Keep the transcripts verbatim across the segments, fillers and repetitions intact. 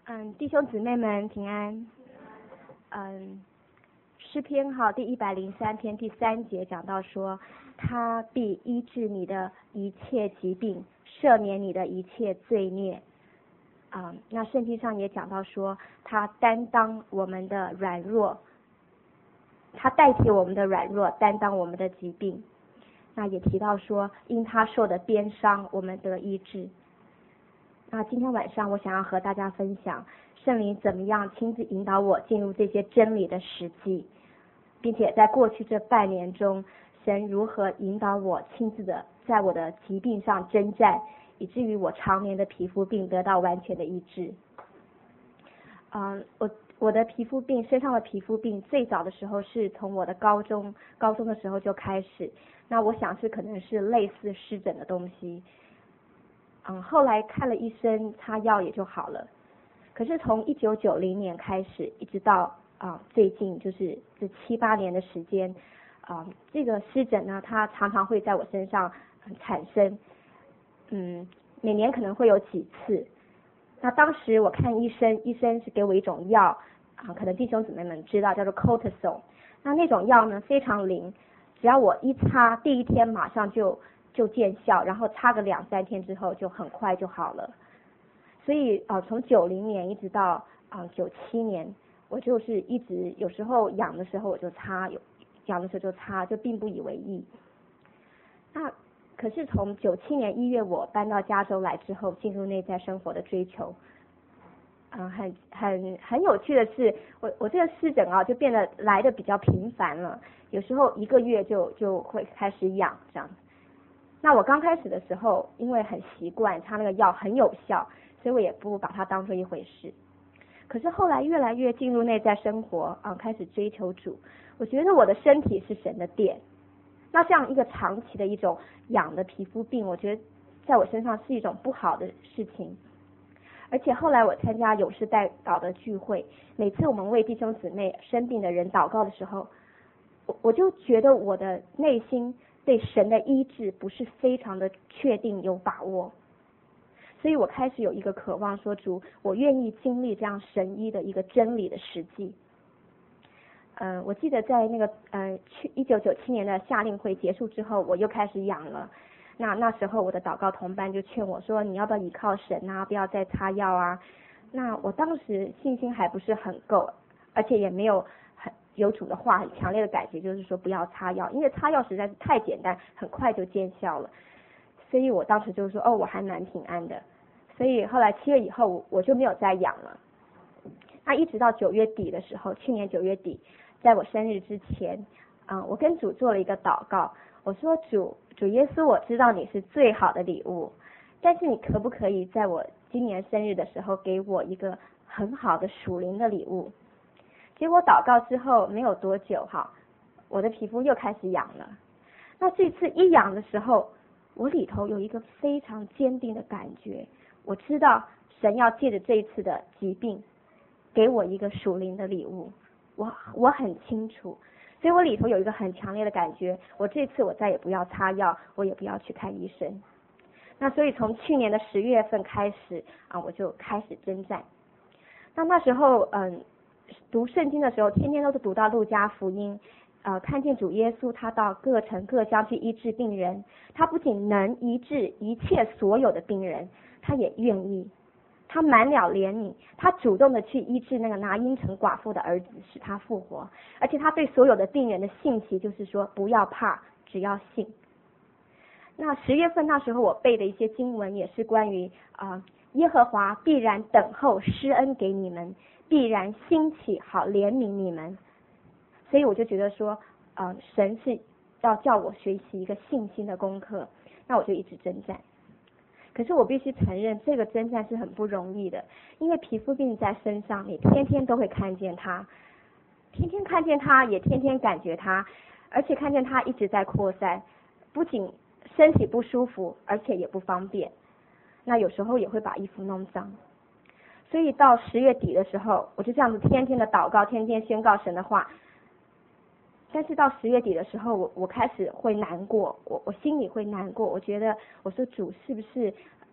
嗯，弟兄姊妹们平安。嗯，诗篇号第一百零三篇第三节讲到说，他必医治你的一切疾病，赦免你的一切罪孽。嗯，那圣经上也讲到说，他担当我们的软弱，他代替我们的软弱，担当我们的疾病。那也提到说，因他受的鞭伤，我们得医治。那今天晚上我想要和大家分享圣灵怎么样亲自引导我进入这些真理的实际，并且在过去这半年中，神如何引导我亲自的在我的疾病上征战，以至于我常年的皮肤病得到完全的医治。嗯，我我的皮肤病，身上的皮肤病最早的时候是从我的高中高中的时候就开始，那我想是可能是类似湿疹的东西。嗯，后来看了医生，擦药也就好了。可是从一九九零年开始，一直到啊、呃、最近就是这七八年的时间，啊、呃、这个湿疹呢，它常常会在我身上、呃、产生，嗯，每年可能会有几次。那当时我看医生，医生是给我一种药啊、呃，可能弟兄姊妹们知道，叫做 cortisone。那那种药呢非常灵，只要我一擦，第一天马上就。就见效，然后擦个两三天之后就很快就好了。所以啊、呃，从九零年一直到啊九七年，我就是一直有时候痒的时候我就擦，有痒的时候就擦，就并不以为意。那可是从九七年一月我搬到加州来之后，进入内在生活的追求，嗯、呃，很很很有趣的是，我我这个湿疹啊就变得来的比较频繁了，有时候一个月就就会开始痒这样。那我刚开始的时候，因为很习惯擦那个药很有效，所以我也不把它当做一回事。可是后来越来越进入内在生活啊，开始追求主，我觉得我的身体是神的殿。那这样一个长期的一种痒的皮肤病，我觉得在我身上是一种不好的事情。而且后来我参加勇士代祷的聚会，每次我们为弟兄姊妹生病的人祷告的时候，我我就觉得我的内心对神的医治不是非常的确定有把握，所以我开始有一个渴望说，主，我愿意经历这样神医的一个真理的实际。嗯、呃，我记得在那个呃去一九九七年的夏令会结束之后，我又开始痒了。那那时候我的祷告同伴就劝我说，你要不要依靠神啊，不要再擦药啊。那我当时信心还不是很够，而且也没有很有主的话很强烈的感觉，就是说不要擦药，因为擦药实在是太简单，很快就见效了。所以我当时就说，哦，我还蛮平安的。所以后来七月以后我就没有再痒了。那一直到九月底的时候，去年九月底，在我生日之前，嗯，我跟主做了一个祷告，我说，主主耶稣，我知道你是最好的礼物，但是你可不可以在我今年生日的时候给我一个很好的属灵的礼物？结果祷告之后没有多久哈，我的皮肤又开始痒了。那这次一痒的时候，我里头有一个非常坚定的感觉，我知道神要借着这一次的疾病给我一个属灵的礼物，我我很清楚，所以我里头有一个很强烈的感觉，我这次我再也不要擦药，我也不要去看医生。那所以从去年的十月份开始啊，我就开始征战。那那时候嗯，读圣经的时候，天天都是读到路加福音，呃，看见主耶稣他到各城各乡去医治病人，他不仅能医治一切所有的病人，他也愿意，他满了怜悯，他主动的去医治那个拿因城寡妇的儿子，使他复活。而且他对所有的病人的信息就是说，不要怕，只要信。那十月份那时候我背的一些经文也是关于啊、呃，耶和华必然等候施恩给你们，必然兴起好怜悯你们。所以我就觉得说，呃，神是要叫我学习一个信心的功课，那我就一直征战。可是我必须承认，这个征战是很不容易的，因为皮肤病在身上，你天天都会看见它，天天看见它，也天天感觉它，而且看见它一直在扩散，不仅身体不舒服，而且也不方便。那有时候也会把衣服弄脏。所以到十月底的时候，我就这样子天天的祷告，天天宣告神的话。但是到十月底的时候，我我开始会难过，我我心里会难过，我觉得我说主是不是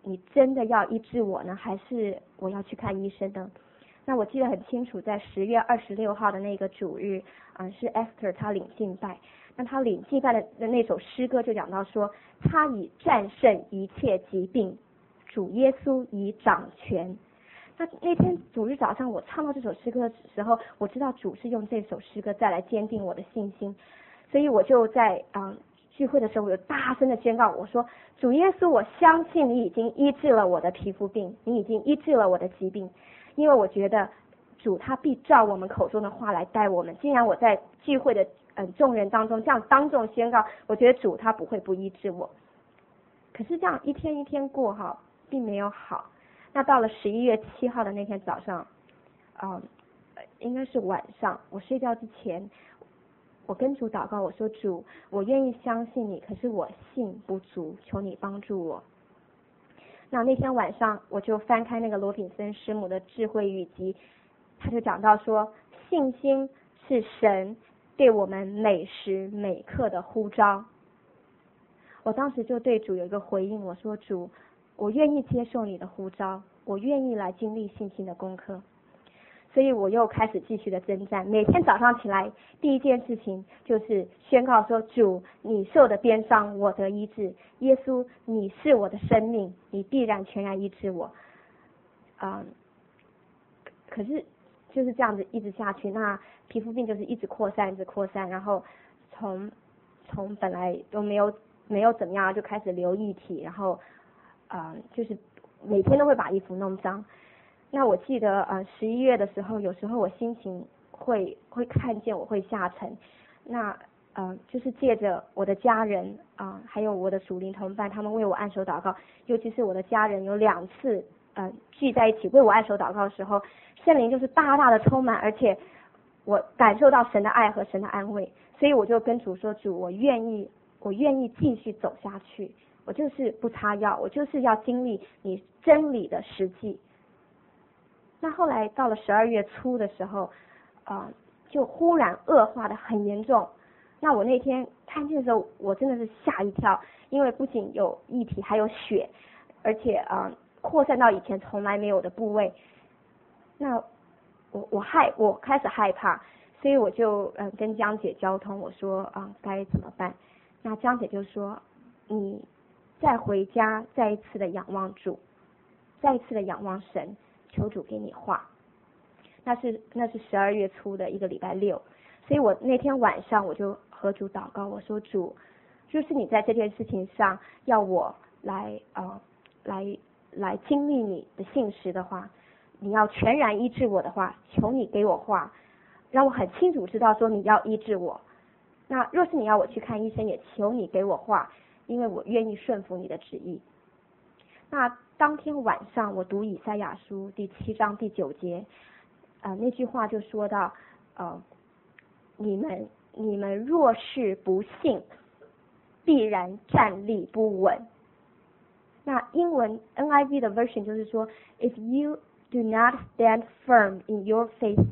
你真的要医治我呢，还是我要去看医生呢？那我记得很清楚，在十月二十六号的那个主日，嗯、呃，是 Esther 她领敬拜。那她领敬拜的的那首诗歌就讲到说，他已战胜一切疾病，主耶稣已掌权。那那天主日早上我唱到这首诗歌的时候，我知道主是用这首诗歌再来坚定我的信心，所以我就在嗯、呃、聚会的时候，我有大声的宣告，我说：主耶稣，我相信你已经医治了我的皮肤病，你已经医治了我的疾病，因为我觉得主他必照我们口中的话来带我们。既然我在聚会的嗯众人当中这样当众宣告，我觉得主他不会不医治我。可是这样一天一天过哈，并没有好。那到了十一月七号的那天早上，嗯，应该是晚上，我睡觉之前，我跟主祷告，我说：主，我愿意相信你，可是我信不足，求你帮助我。那那天晚上，我就翻开那个罗品森师母的智慧语集，他就讲到说，信心是神对我们每时每刻的呼召。我当时就对主有一个回应，我说：主，我愿意接受你的呼召，我愿意来经历信心的功课。所以我又开始继续的征战，每天早上起来第一件事情就是宣告说：主，你受的鞭伤我得医治，耶稣，你是我的生命，你必然全然医治我。嗯，可是就是这样子一直下去，那皮肤病就是一直扩散一直扩散，然后从从本来都没有没有怎么样，就开始流液体，然后嗯就是每天都会把衣服弄脏。那我记得呃十一月的时候，有时候我心情会会看见我会下沉，那呃就是借着我的家人啊、呃，还有我的属灵同伴，他们为我按手祷告，尤其是我的家人有两次呃聚在一起为我按手祷告的时候，圣灵就是大大的充满，而且我感受到神的爱和神的安慰，所以我就跟主说：主，我愿意，我愿意继续走下去，我就是不擦药，我就是要经历你真理的实际。那后来到了十二月初的时候，呃，就忽然恶化的很严重。那我那天看见的时候，我真的是吓一跳，因为不仅有液体，还有血，而且啊、呃、扩散到以前从来没有的部位。那我我害我开始害怕，所以我就呃跟江姐交通，我说啊、呃、该怎么办？那江姐就说：你再回家，再一次的仰望主，再一次的仰望神。求主给你话，那是那是十二月初的一个礼拜六，所以我那天晚上我就和主祷告，我说：主，就是你在这件事情上要我来呃来来经历你的信实的话，你要全然医治我的话，求你给我话，让我很清楚知道说你要医治我。那若是你要我去看医生，也求你给我话，因为我愿意顺服你的旨意。那当天晚上我读以赛亚书第七章第九节，呃那句话就说到，呃你们你们若是不信，必然站立不稳。那英文 N I V 的 version 就是说 ，If you do not stand firm in your faith,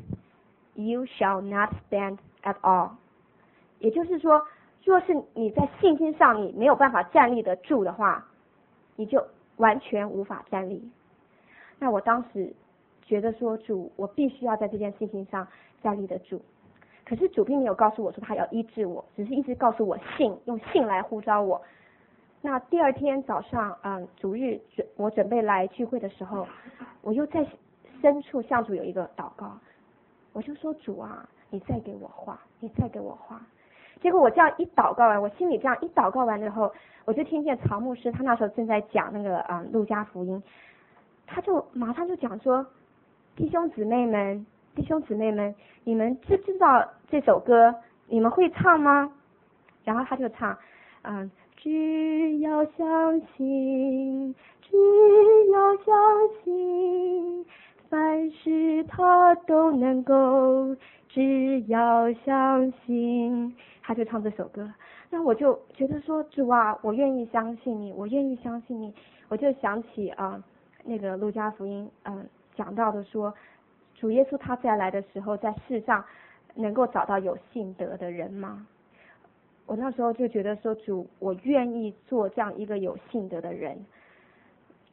you shall not stand at all。也就是说，若是你在信心上你没有办法站立得住的话，你就完全无法站立。那我当时觉得说，主，我必须要在这件事情上站立得住。可是主并没有告诉我说他要医治我，只是一直告诉我信，用信来呼召我。那第二天早上，嗯，主日我准备来聚会的时候，我又在深处向主有一个祷告，我就说：主啊，你再给我话，你再给我话。结果我这样一祷告完，我心里这样一祷告完之后，我就听见曹牧师他那时候正在讲那个啊、嗯、路加福音，他就马上就讲说：弟兄姊妹们，弟兄姊妹们，你们知不知道这首歌？你们会唱吗？然后他就唱，嗯，只要相信，只要相信，凡事他都能够，只要相信。他就唱这首歌，那我就觉得说，主啊，我愿意相信你，我愿意相信你。我就想起啊、呃，那个路加福音，嗯、呃，讲到的说，主耶稣他再来的时候，在世上能够找到有信德的人吗？我那时候就觉得说，主，我愿意做这样一个有信德的人。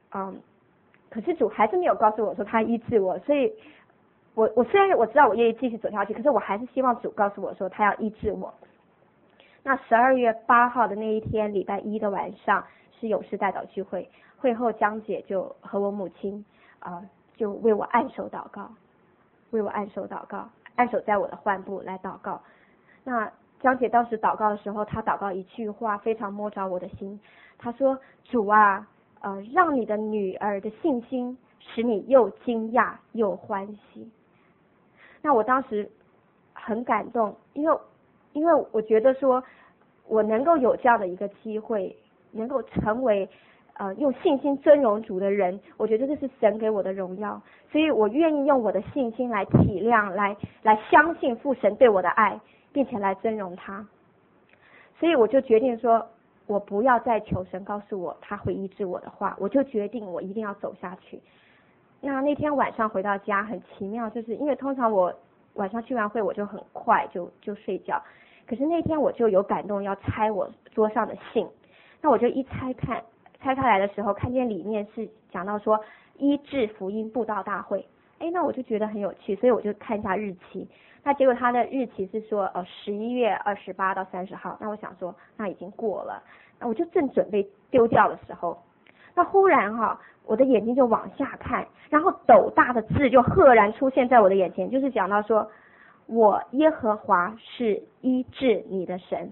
嗯，可是主还是没有告诉我说他医治我，所以我我虽然我知道我愿意继续走下去，可是我还是希望主告诉我说他要医治我。那十二月八号的那一天，礼拜一的晚上是勇士代祷聚会，会后江姐就和我母亲啊、呃、就为我按手祷告，为我按手祷告，按手在我的患部来祷告。那江姐当时祷告的时候，她祷告一句话非常摸着我的心，她说：主啊，呃，让你的女儿的信心使你又惊讶又欢喜。那我当时很感动，因为因为我觉得说我能够有这样的一个机会，能够成为呃用信心尊荣主的人，我觉得这是神给我的荣耀，所以我愿意用我的信心来体谅，来来相信父神对我的爱，并且来尊荣他。所以我就决定说，我不要再求神告诉我他会医治我的话，我就决定我一定要走下去。那那天晚上回到家很奇妙，就是因为通常我晚上聚完会我就很快就就睡觉，可是那天我就有感动要拆我桌上的信，那我就一拆看拆开来的时候，看见里面是讲到说医治福音布道大会，哎，那我就觉得很有趣，所以我就看一下日期，那结果他的日期是说呃十一月二十八到三十号，那我想说那已经过了，那我就正准备丢掉的时候，那忽然哈、哦，我的眼睛就往下看，然后斗大的字就赫然出现在我的眼前，就是讲到说，我耶和华是医治你的神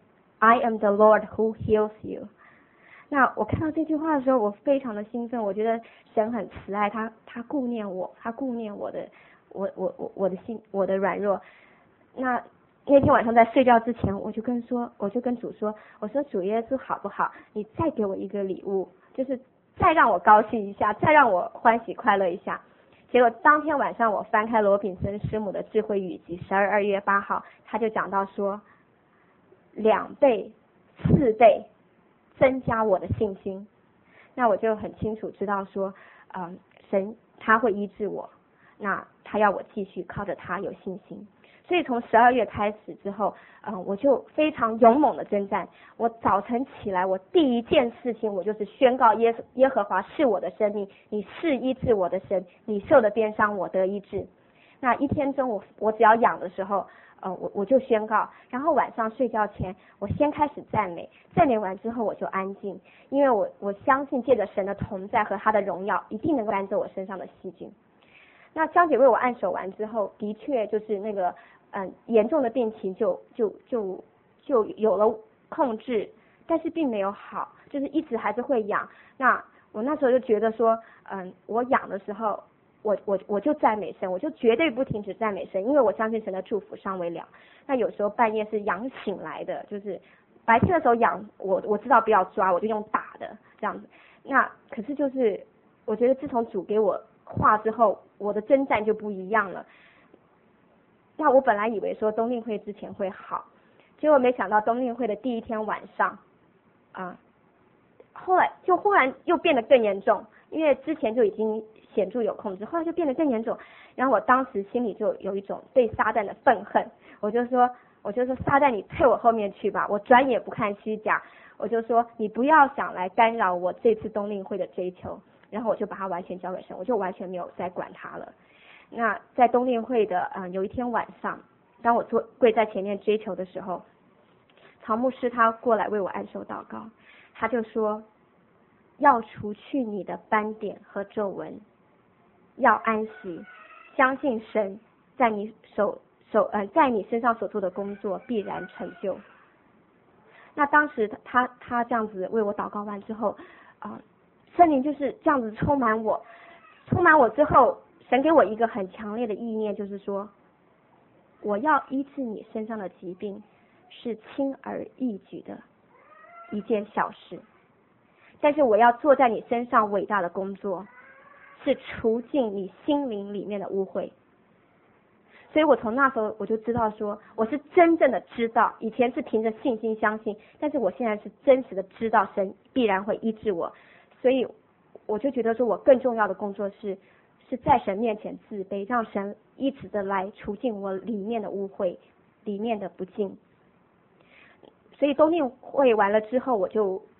，I am the Lord who heals you。那我看到这句话的时候，我非常的兴奋，我觉得神很慈爱，他他顾念我，他顾念我的，我我我我的心，我的软弱。那那天晚上在睡觉之前，我就跟说，我就跟主说，我说主耶稣好不好？你再给我一个礼物，就是再让我高兴一下，再让我欢喜快乐一下。结果当天晚上我翻开罗炳森师母的智慧语集，十二二月八号，他就讲到说，两倍、四倍增加我的信心。那我就很清楚知道说，嗯，神他会医治我，那他要我继续靠着他有信心。所以从十二月开始之后，嗯，我就非常勇猛的征战。我早晨起来，我第一件事情，我就是宣告耶耶和华是我的生命，你是医治我的神，你受的鞭伤，我得医治。那一天中我我只要痒的时候，呃，我我就宣告。然后晚上睡觉前，我先开始赞美，赞美完之后我就安静，因为我我相信借着神的同在和他的荣耀，一定能够赶走我身上的细菌。那江姐为我按手完之后，的确就是那个。嗯，严重的病情就就就就有了控制，但是并没有好，就是一直还是会痒。那我那时候就觉得说，嗯，我痒的时候，我我我就赞美神，我就绝对不停止赞美神，因为我相信神的祝福尚未了。那有时候半夜是痒醒来的，就是白天的时候痒，我我知道不要抓，我就用打的这样子。那可是就是我觉得自从主给我话之后，我的征战就不一样了。那我本来以为说冬令会之前会好，结果没想到冬令会的第一天晚上，啊，后来就忽然又变得更严重，因为之前就已经显著有控制，后来就变得更严重。然后我当时心里就有一种对撒旦的愤恨，我就说，我就说撒旦你退我后面去吧，我转眼不看虚假，我就说你不要想来干扰我这次冬令会的追求，然后我就把它完全交给神，我就完全没有再管它了。那在冬令会的嗯、呃、有一天晚上，当我坐跪在前面追求的时候，曹牧师他过来为我按手祷告，他就说要除去你的斑点和皱纹，要安息，相信神在你手手呃在你身上所做的工作必然成就。那当时他他这样子为我祷告完之后，啊、呃，圣灵就是这样子充满我，充满我之后。神给我一个很强烈的意念，就是说，我要医治你身上的疾病，是轻而易举的一件小事，但是我要做在你身上伟大的工作，是除尽你心灵里面的污秽。所以我从那时候我就知道说，我是真正的知道，以前是凭着信心相信，但是我现在是真实的知道神必然会医治我，所以我就觉得说我更重要的工作是。是在神面前自卑，让神一直的来除尽我里面的污秽，里面的不敬。所以冬令会完了之后，我就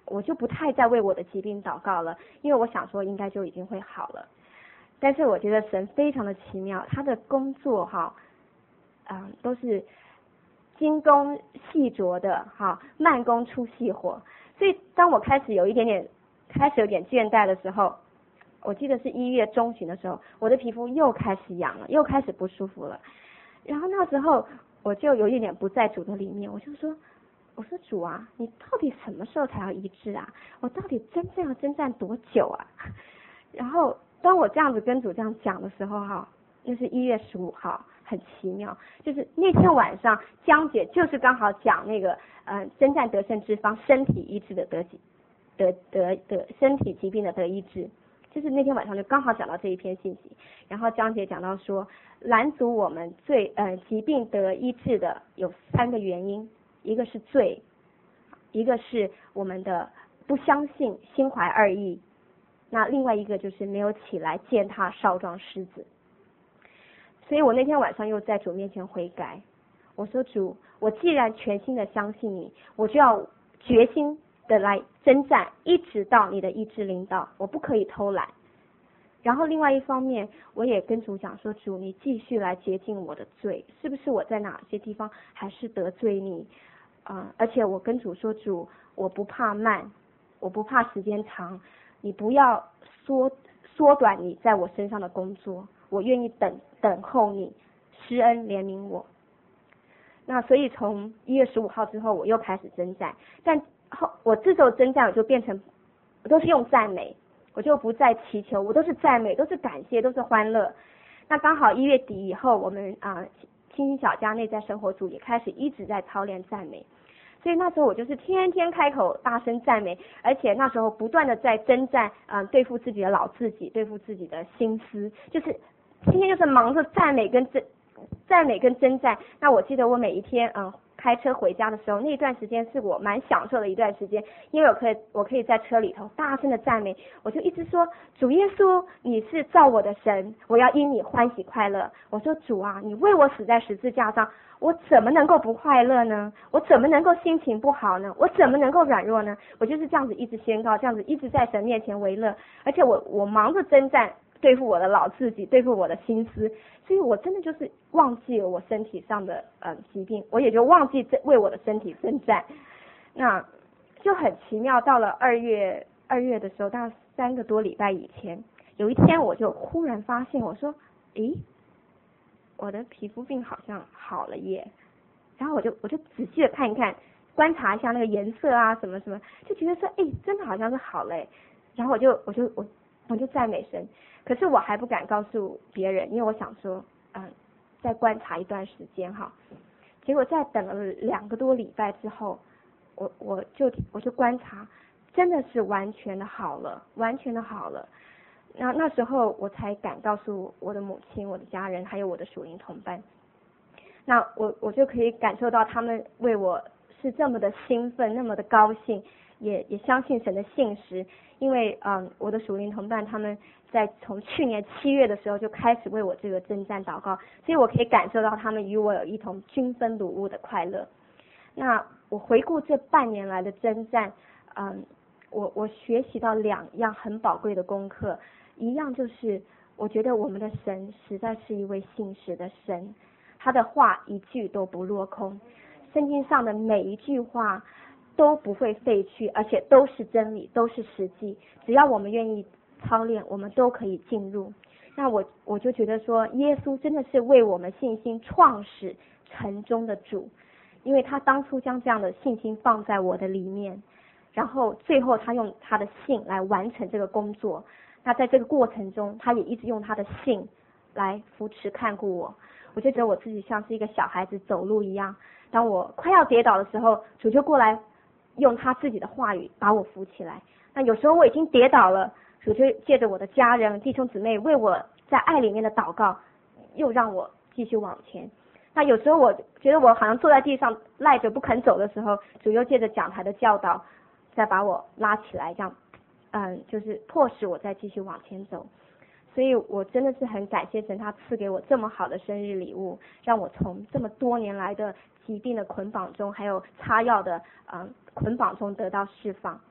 我就不太再为我的疾病祷告了，因为我想说应该就已经会好了。但是我觉得神非常的奇妙，他的工作哈，嗯，都是精工细琢的哈，慢工出细活。所以当我开始有一点点开始有点倦怠的时候，我记得是一月中旬的时候，我的皮肤又开始痒了，又开始不舒服了。然后那时候我就有一点不在主的里面，我就说，我说主啊，你到底什么时候才要医治啊？我到底真正要征战多久啊？然后当我这样子跟主这样讲的时候哈，那是一月十五号，很奇妙，就是那天晚上江姐就是刚好讲那个呃征战得胜之方，身体医治的得疾得得得身体疾病的得医治。就是那天晚上就刚好讲到这一篇信息，然后江姐讲到说，拦阻我们罪呃疾病得医治的有三个原因，一个是罪，一个是我们的不相信，心怀二意，那另外一个就是没有起来践踏少壮狮子。所以我那天晚上又在主面前悔改，我说主，我既然全心的相信你，我就要决心的来征战，一直到你的医治领导，我不可以偷懒。然后另外一方面，我也跟主讲说，主，你继续来洁净我的罪，是不是我在哪些地方还是得罪你啊、呃？而且我跟主说，主，我不怕慢，我不怕时间长，你不要缩缩短你在我身上的工作，我愿意等等候你施恩怜悯我。那所以从一月十五号之后，我又开始征战，但后我这时候征战，我就变成我都是用赞美，我就不再祈求，我都是赞美，都是感谢，都是欢乐。那刚好一月底以后，我们啊清新小家内在生活组也开始一直在操练赞美，所以那时候我就是天天开口大声赞美，而且那时候不断的在征战啊、呃、对付自己的老自己，对付自己的心思，就是天天就是忙着赞美跟征赞美跟征战。那我记得我每一天嗯开车回家的时候，那段时间是我蛮享受的一段时间，因为我可以我可以在车里头大声的赞美，我就一直说，主耶稣，你是造我的神，我要因你欢喜快乐。我说主啊，你为我死在十字架上，我怎么能够不快乐呢？我怎么能够心情不好呢？我怎么能够软弱呢？我就是这样子一直宣告，这样子一直在神面前为乐，而且我我忙着征战，对付我的老自己，对付我的心思，所以我真的就是忘记了我身体上的呃疾病，我也就忘记为我的身体征战。那就很奇妙，到了二月二月的时候，大概三个多礼拜以前，有一天我就忽然发现，我说，诶，我的皮肤病好像好了耶。然后我就我就仔细的看一看，观察一下那个颜色啊什么什么，就觉得说，诶，真的好像是好了耶。然后我就我就我我就赞美神，可是我还不敢告诉别人，因为我想说，嗯，再观察一段时间哈。结果在等了两个多礼拜之后，我我就我就观察，真的是完全的好了，完全的好了。那那时候我才敢告诉我的母亲、我的家人，还有我的属灵同伴。那我我就可以感受到他们为我是这么的兴奋，那么的高兴，也也相信神的信实。因为嗯，我的属灵同伴他们在从去年七月的时候就开始为我这个征战祷告，所以我可以感受到他们与我有一同均分掳物的快乐。那我回顾这半年来的征战，嗯，我我学习到两样很宝贵的功课，一样就是我觉得我们的神实在是一位信实的神，他的话一句都不落空，圣经上的每一句话都不会废去，而且都是真理，都是实际，只要我们愿意操练，我们都可以进入。那我我就觉得说，耶稣真的是为我们信心创始成终的主，因为他当初将这样的信心放在我的里面，然后最后他用他的信来完成这个工作。那在这个过程中，他也一直用他的信来扶持看顾我。我就觉得我自己像是一个小孩子走路一样，当我快要跌倒的时候，主就过来用他自己的话语把我扶起来。那有时候我已经跌倒了，主就借着我的家人弟兄姊妹为我在爱里面的祷告，又让我继续往前。那有时候我觉得我好像坐在地上赖着不肯走的时候，主又借着讲台的教导再把我拉起来，这样嗯，就是迫使我再继续往前走。所以我真的是很感谢神，他赐给我这么好的生日礼物，让我从这么多年来的疾病的捆绑中，还有擦药的嗯捆绑中得到释放。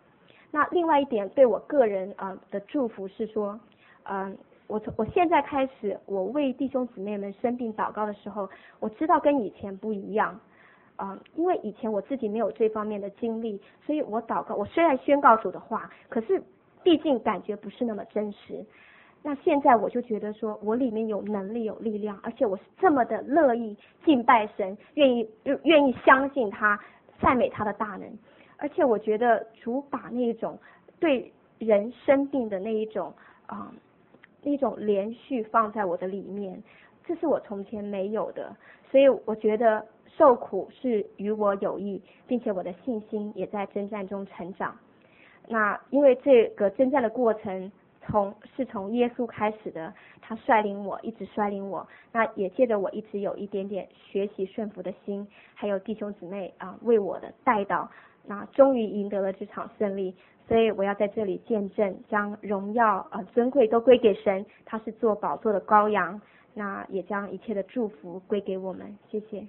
那另外一点对我个人啊、呃、的祝福是说，嗯、呃，我从我现在开始，我为弟兄姊妹们生病祷告的时候，我知道跟以前不一样。啊、呃，因为以前我自己没有这方面的经历，所以我祷告，我虽然宣告主的话，可是毕竟感觉不是那么真实。那现在我就觉得说，我里面有能力有力量，而且我是这么的乐意敬拜神，愿意愿意相信他，赞美他的大能。而且我觉得主把那种对人生病的那一种啊、呃、那种连续放在我的里面，这是我从前没有的，所以我觉得受苦是与我有益，并且我的信心也在征战中成长。那因为这个征战的过程从是从耶稣开始的，他率领我，一直率领我，那也借着我一直有一点点学习顺服的心，还有弟兄姊妹啊、呃、为我的带导，那终于赢得了这场胜利。所以我要在这里见证，将荣耀呃尊贵都归给神，他是做宝座的羔羊，那也将一切的祝福归给我们。谢谢。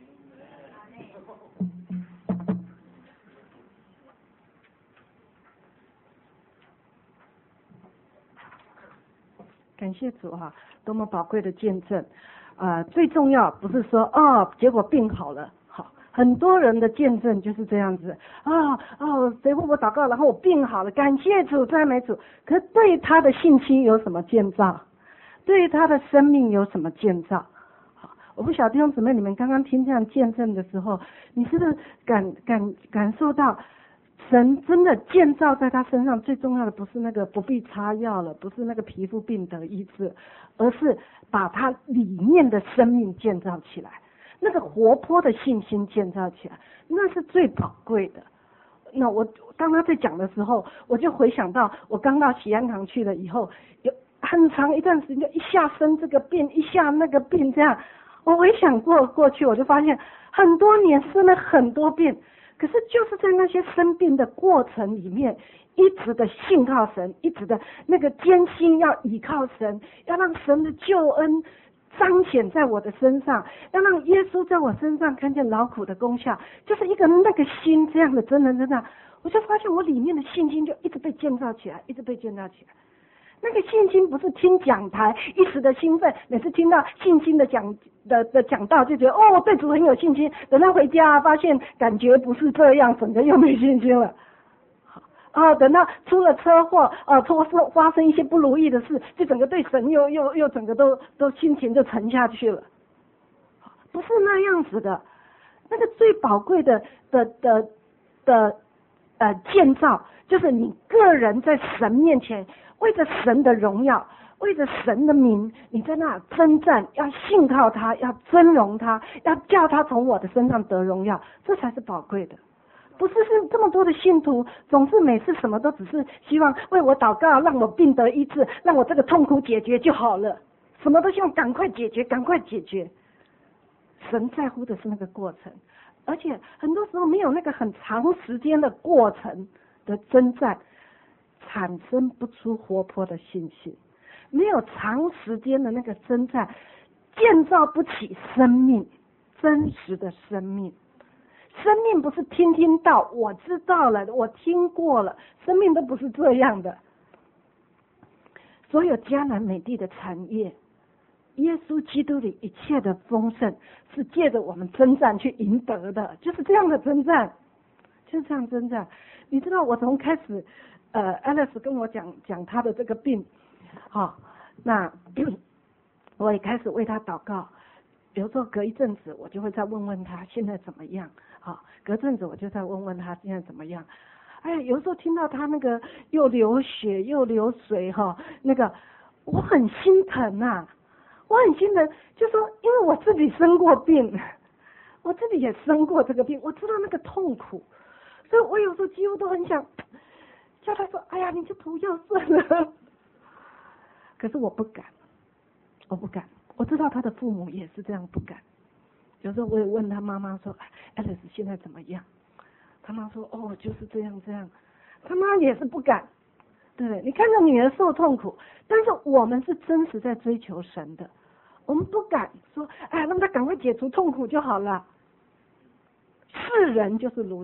感谢主哈、啊，多么宝贵的见证啊、呃！最重要不是说哦，结果病好了，好，很多人的见证就是这样子啊哦，谁为我祷告，然后我病好了，感谢主，赞美主。可是对他的信心有什么建造？对他的生命有什么建造？好，我不晓得弟兄姊妹，你们刚刚听这样见证的时候，你是不是感感感受到？神真的建造在他身上，最重要的不是那个不必擦药了，不是那个皮肤病得医治，而是把他里面的生命建造起来，那个活泼的信心建造起来，那是最宝贵的。那我当他在讲的时候，我就回想到我刚到喜安堂去了以后，有很长一段时间，一下生这个病，一下那个病，这样我回想过过去，我就发现很多年生了很多病。可是就是在那些生病的过程里面，一直的信靠神，一直的那个艰辛要倚靠神，要让神的救恩彰显在我的身上，要让耶稣在我身上看见劳苦的功效，就是一个那个心这样的真人真的，我就发现我里面的信心就一直被建造起来，一直被建造起来。那个信心不是听讲台一时的兴奋，每次听到信心的讲的的讲道就觉得哦，对主很有信心，等他回家发现感觉不是这样，整个又没信心了。哦，等到出了车祸，哦、呃，出发生一些不如意的事，就整个对神又又又整个都都心情就沉下去了。不是那样子的，那个最宝贵的的的的呃建造，就是你个人在神面前。为着神的荣耀，为着神的名，你在那征战，要信靠他，要尊荣他，要叫他从我的身上得荣耀，这才是宝贵的。不是是这么多的信徒，总是每次什么都只是希望为我祷告，让我病得医治，让我这个痛苦解决就好了，什么都希望赶快解决，赶快解决。神在乎的是那个过程，而且很多时候没有那个很长时间的过程的征战。产生不出活泼的信心，没有长时间的那个征战，建造不起生命，真实的生命。生命不是听听到，我知道了，我听过了，生命都不是这样的。所有迦南美地的产业，耶稣基督里一切的丰盛，是借着我们征战去赢得的，就是这样的征战，就是这样征战。你知道，我从开始。呃 ，Alice 跟我讲讲他的这个病，好、哦，那我也开始为他祷告。有时候隔一阵子，我就会再问问他现在怎么样，好、哦，隔阵子我就再问问他现在怎么样。哎呀，有时候听到他那个又流血又流水哈、哦，那个我很心疼呐、啊，我很心疼，就说因为我自己生过病，我自己也生过这个病，我知道那个痛苦，所以我有时候几乎都很想。叫他说：“哎呀，你就涂药算了。”可是我不敢，我不敢。我知道他的父母也是这样不敢。有时候我也问他妈妈说 ：“Alice 现在怎么样？”他妈说：“哦，就是这样这样。”他妈也是不敢。对，你看着女儿受痛苦，但是我们是真实在追求神的，我们不敢说：“哎，让他赶快解除痛苦就好了。”世人就是如此。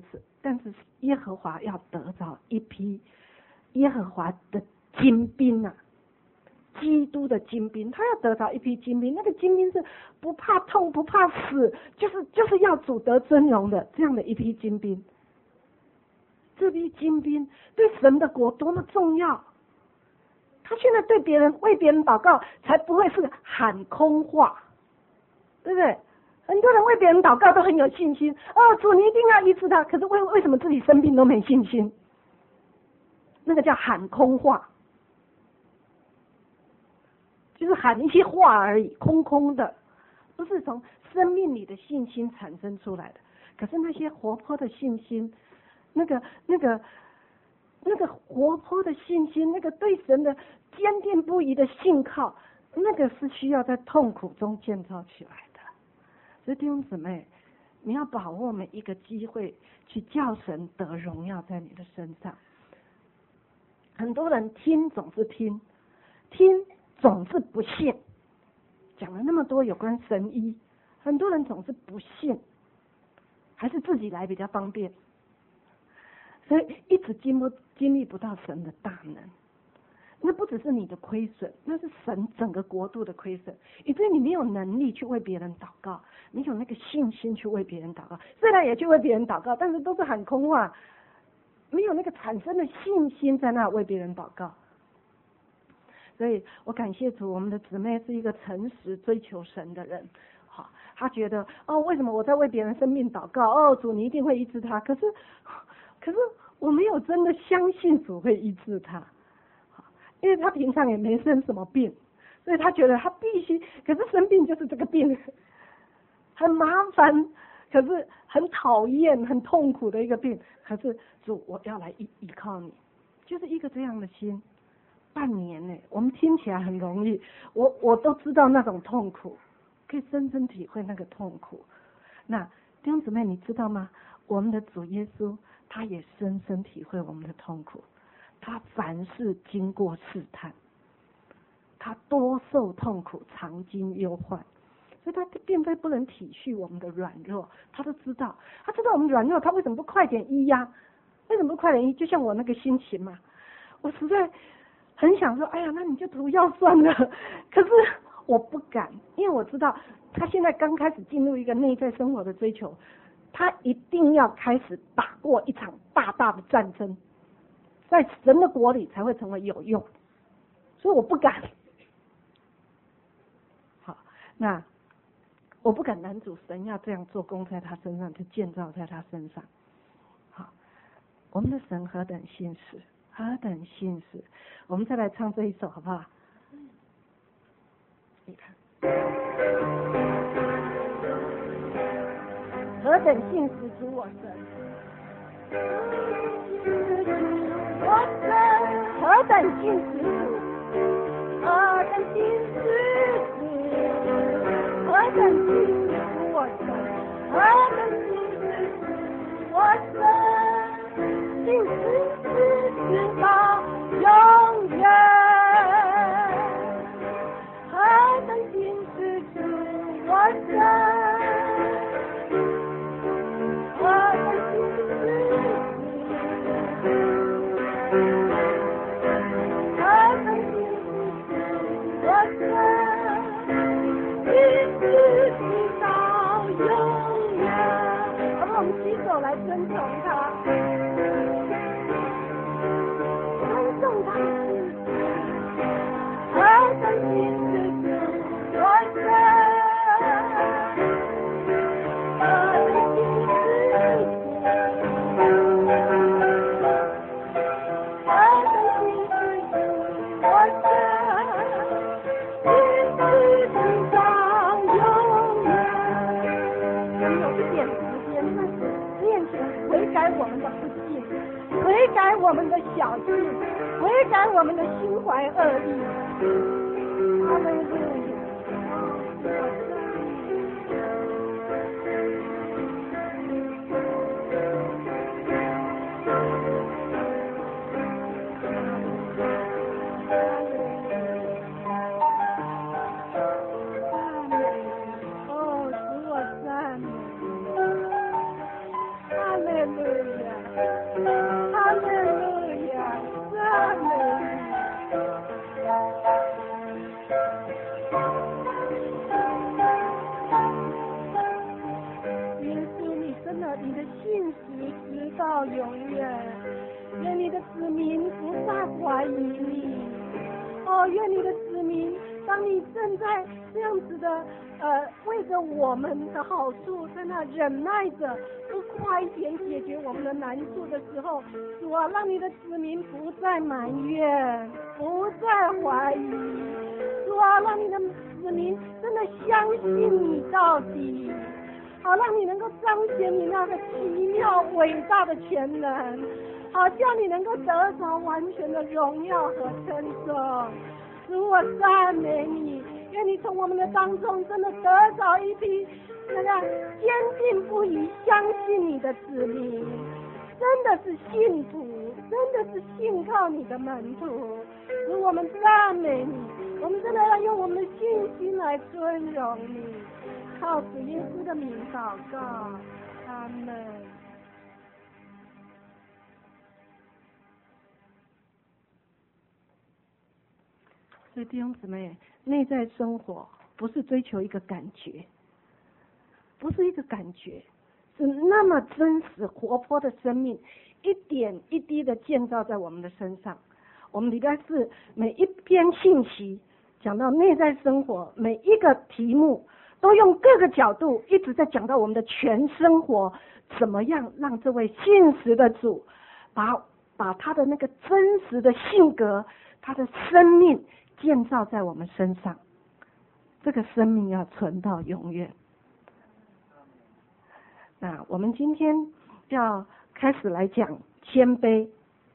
但是耶和华要得着一批耶和华的精兵啊，基督的精兵，他要得着一批精兵，那个精兵是不怕痛不怕死，就是就是要主得尊荣的这样的一批精兵。这批精兵对神的国多么重要，他现在对别人为别人祷告才不会是喊空话，对不对？很多人为别人祷告都很有信心，哦，主你一定要医治他，可是为为什么自己生病都没信心？那个叫喊空话，就是喊一些话而已，空空的，不是从生命里的信心产生出来的。可是那些活泼的信心，那个那个那个活泼的信心，那个对神的坚定不移的信靠，那个是需要在痛苦中建造起来的。所以弟兄姊妹，你要把握每一个机会去叫神得荣耀在你的身上。很多人听总是听，听总是不信。讲了那么多有关神医，很多人总是不信，还是自己来比较方便，所以一直经不经历不到神的大能。那不只是你的亏损，那是神整个国度的亏损，以至于你没有能力去为别人祷告，没有那个信心去为别人祷告。虽然也去为别人祷告，但是都是喊空话，没有那个产生的信心在那为别人祷告。所以我感谢主，我们的姊妹是一个诚实追求神的人。好，她觉得哦，为什么我在为别人生病祷告？哦，主你一定会医治他。可是，可是我没有真的相信主会医治他。因为他平常也没生什么病，所以他觉得他必须，可是生病就是这个病，很麻烦，可是很讨厌、很痛苦的一个病。可是主，我要来依依靠你，就是一个这样的心。半年呢，我们听起来很容易，我我都知道那种痛苦，可以深深体会那个痛苦。那弟兄姊妹，你知道吗？我们的主耶稣，他也深深体会我们的痛苦。他凡事经过试探，他多受痛苦，常经忧患，所以他并非不能体恤我们的软弱，他都知道，他知道我们软弱，他为什么不快点医呀？为什么不快点医？就像我那个心情嘛，我实在很想说，哎呀，那你就涂药算了，可是我不敢，因为我知道他现在刚开始进入一个内在生活的追求，他一定要开始打过一场大大的战争。在神的国里才会成为有用，所以我不敢。好，那我不敢拦阻神要这样做工在他身上，就建造在他身上。好，我们的神何等信实，何等信实！我们再来唱这一首好不好？你看，何等信实主我神！我神何等信实主，何等信实主，何等信实主我神，何等信实主我神，信实是直到永远，何等信实主我神。来尊重他，尊重他，何等信实主我神，何等信实主，何等信实主我神，信实直到永远。有一点时间，但是悔改我们的不信，悔改我们的小事，悔改我们的心怀恶意。哈利路亚！哦，主我赞美，哈利路亚！ 到永远。愿你的子民不再怀疑你。哦，愿你的子民，当你正在这样子的呃为着我们的好处在那忍耐着，不快一点解决我们的难处的时候，主啊，让你的子民不再埋怨，不再怀疑。主啊，让你的子民真的相信你到底，好让你能够彰显你那个奇妙伟大的全能，好叫你能够得着完全的荣耀和称颂。主，我赞美你，愿你从我们的当中真的得着一批那个坚定不移相信你的子民，真的是信徒，真的是信靠你的门徒。主，我们赞美你，我们真的要用我们的信心来尊荣你，靠主耶稣的名祷告，阿门。所以弟兄姊妹，内在生活不是追求一个感觉，不是一个感觉，是那么真实活泼的生命，一点一滴的建造在我们的身上。我们礼拜四每一篇信息讲到内在生活，每一个题目都用各个角度一直在讲到我们的全生活，怎么样让这位信实的主把把他的那个真实的性格，他的生命建造在我们身上，这个生命要存到永远。那我们今天要开始来讲谦卑。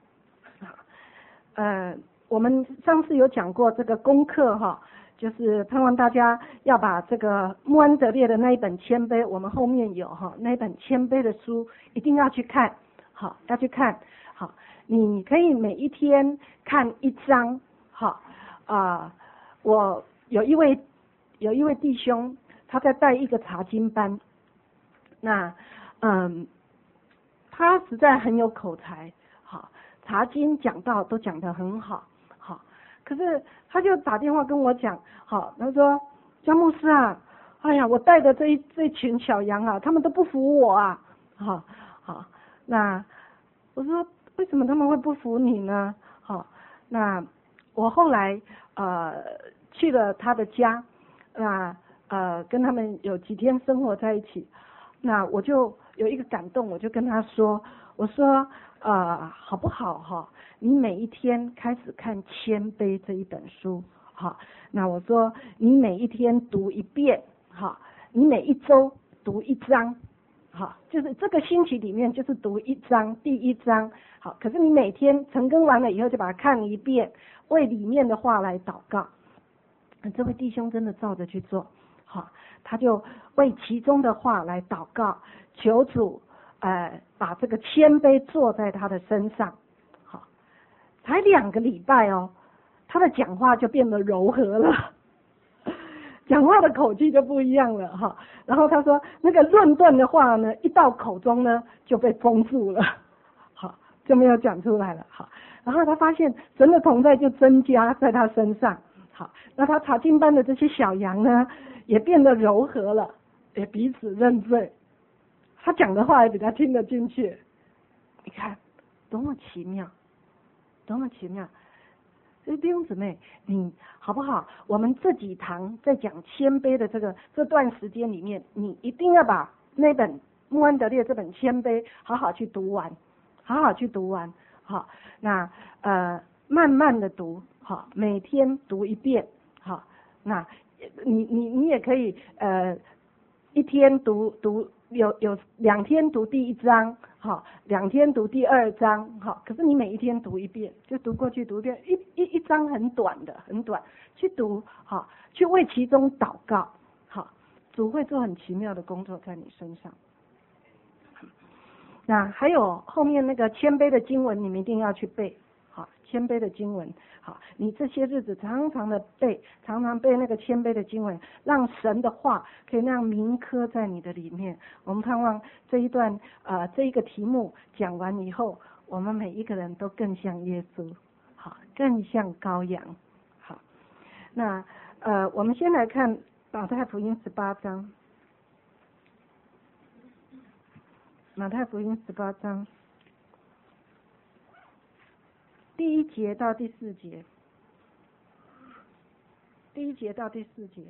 呃，我们上次有讲过这个功课哈，就是盼望大家要把这个穆安德烈的那一本谦卑，我们后面有哈，那一本谦卑的书一定要去看，好，要去看。好，你可以每一天看一章，好。啊、呃，我有一位有一位弟兄，他在带一个查经班，那嗯，他实在很有口才，好，查经讲道都讲得很好，好，可是他就打电话跟我讲，好，他说江牧师啊，哎呀，我带的这一这一群小羊啊，他们都不服我啊，好，好，那我说为什么他们会不服你呢？好，那我后来呃去了他的家，那呃跟他们有几天生活在一起，那我就有一个感动，我就跟他说，我说呃好不好哈？你每一天开始看谦卑这一本书，好，那我说你每一天读一遍，好，你每一周读一章，好，就是这个星期里面就是读一章，第一章，好，可是你每天晨更完了以后就把它看一遍，为里面的话来祷告。这位弟兄真的照着去做，好，他就为其中的话来祷告，求主呃把这个谦卑坐在他的身上。好，才两个礼拜哦，他的讲话就变得柔和了。讲话的口气就不一样了哈，然后他说那个论断的话呢，一到口中呢就被封住了，好，就没有讲出来了，好，然后他发现神的同在就增加在他身上，好，那他查经班的这些小羊呢也变得柔和了，也彼此认罪，他讲的话也比他听得进去，你看多么奇妙，多么奇妙。所以弟兄姊妹，你好不好？我们这几堂在讲谦卑的这个这段时间里面，你一定要把那本穆安德烈这本谦卑好好去读完，好好去读完。好，那呃慢慢的读，好，每天读一遍，好，那你你你也可以呃一天读读有有两天读第一章，好，两天读第二章，好，可是你每一天读一遍，就读过去读一遍，一一一章很短的，很短，去读，好，去为其中祷告，好，主会做很奇妙的工作在你身上。那还有后面那个谦卑的经文，你们一定要去背，好，谦卑的经文，好，你这些日子常常的背，常常背那个谦卑的经文，让神的话可以那样铭刻在你的里面。我们盼望这一段呃这一个题目讲完以后，我们每一个人都更像耶稣，好，更像羔羊。好，那呃我们先来看马太福音十八章。马太福音十八章， 第一节到第四节，第一节到第四节。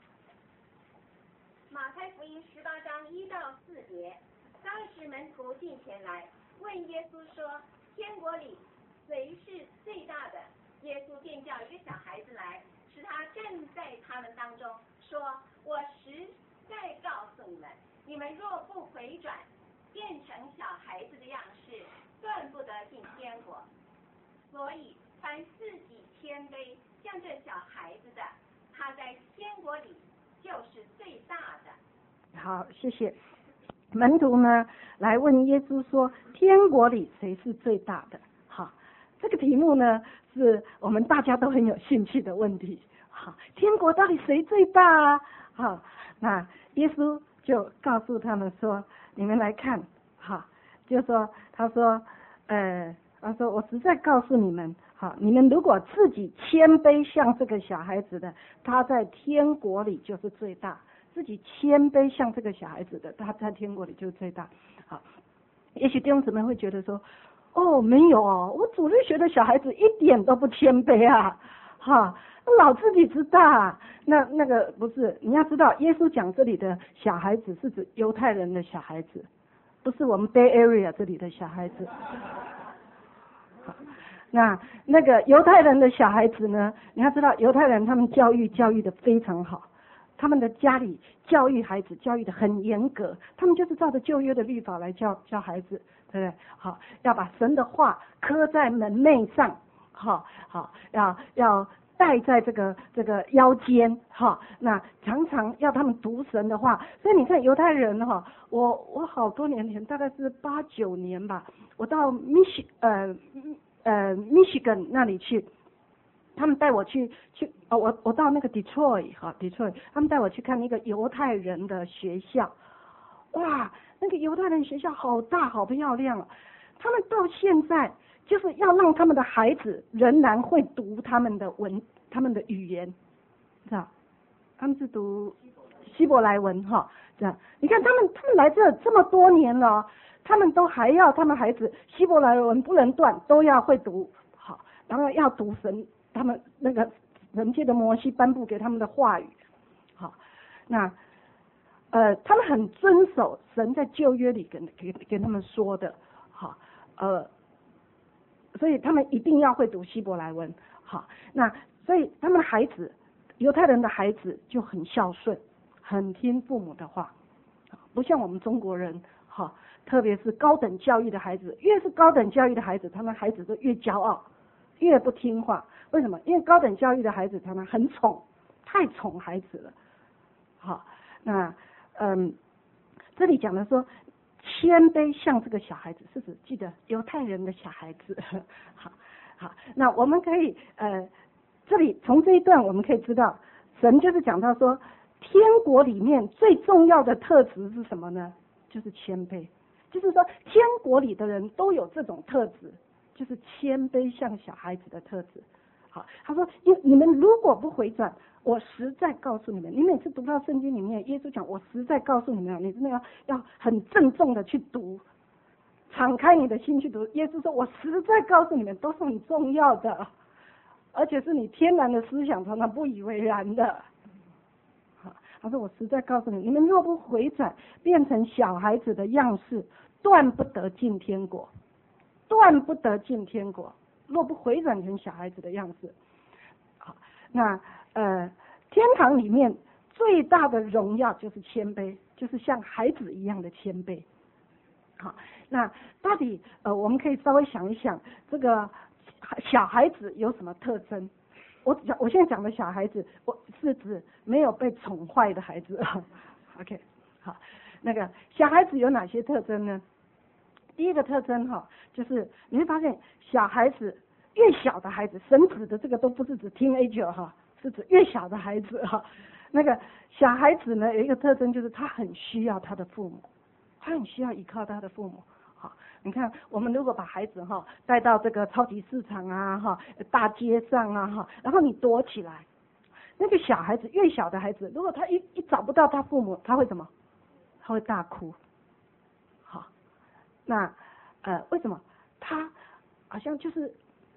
马太福音十八章一到四节，当时门徒进前来问耶稣说：“天国里谁是最大的？”耶稣便叫一个小孩子来，使他站在他们当中，说：“我实在告诉你们，你们若不回转，变成小孩子的样式，断不得进天国。所以凡自己谦卑，像这小孩子的，他在天国里就是最大的。” 好，谢谢。门徒呢来问耶稣说：“天国里谁是最大的？”好，这个题目呢是我们大家都很有兴趣的问题。好，天国到底谁最大啊？好，那耶稣就告诉他们说：“你们来看，好，就说他说，呃，他说我实在告诉你们，好，你们如果自己谦卑像这个小孩子的，他在天国里就是最大。自己谦卑像这个小孩子的，他在天国里就是最大。”好，也许弟兄姊妹会觉得说：“哦，没有哦，我主日学的小孩子一点都不谦卑啊，哈，老自己知道啊。”那那个不是，你要知道，耶稣讲这里的小孩子是指犹太人的小孩子，不是我们 Bay Area 这里的小孩子。好，那那个犹太人的小孩子呢？你要知道，犹太人他们教育教育的非常好。他们的家里教育孩子，教育的很严格，他们就是照着旧约的律法来教教孩子，对不对？好，要把神的话刻在门楣上，好好，要要戴在这个这个腰间，哈，那常常要他们读神的话。所以你看犹太人哈，我我好多年前，大概是八九年吧，我到密西呃呃 Michigan 那里去。他们带我去去哦，我我到那个 Detroit 哈 Detroit， 他们带我去看一个犹太人的学校，哇，那个犹太人学校好大好漂亮哦。他们到现在就是要让他们的孩子仍然会读他们的文，他们的语言，知道？他们是读希伯来文哈，这样。你看他们他们来这这么多年了，他们都还要他们孩子希伯来文不能断，都要会读好，然后要读神。他们那个人界的摩西颁布给他们的话语，好，那呃，他们很遵守神在旧约里跟给给他们说的，好，呃，所以他们一定要会读希伯来文，好，那所以他们的孩子，犹太人的孩子就很孝顺，很听父母的话，不像我们中国人，哈，特别是高等教育的孩子，越是高等教育的孩子，他们孩子都越骄傲，越不听话。为什么？因为高等教育的孩子他们很宠，太宠孩子了。好，那嗯，这里讲的说谦卑像这个小孩子，是指记得犹太人的小孩子。好，好，那我们可以呃，这里从这一段我们可以知道，神就是讲到说，天国里面最重要的特质是什么呢？就是谦卑，就是说天国里的人都有这种特质，就是谦卑像小孩子的特质。好，他说，因你们如果不回转，我实在告诉你们，你每次读到圣经里面，耶稣讲，我实在告诉你们，你真的要要很郑重的去读，敞开你的心去读。耶稣说，我实在告诉你们，都是很重要的，而且是你天然的思想常常不以为然的。好，他说，我实在告诉你们，你们若不回转，变成小孩子的样式，断不得进天国，断不得进天国。若不回转成小孩子的样子，好，那呃，天堂里面最大的荣耀就是谦卑，就是像孩子一样的谦卑。好，那到底呃，我们可以稍微想一想，这个小孩子有什么特征？我讲，我现在讲的小孩子，我是指没有被宠坏的孩子。OK， 好，那个小孩子有哪些特征呢？第一个特征哈，就是你会发现小孩子越小的孩子，神指的这个都不是指 teenager 哈，是指越小的孩子哈。那个小孩子呢，有一个特征就是他很需要他的父母，他很需要依靠他的父母。好，你看我们如果把孩子哈带到这个超级市场啊哈，大街上啊哈，然后你躲起来，那个小孩子越小的孩子，如果他一一找不到他父母，他会怎么？他会大哭。好。那呃，为什么他好像就是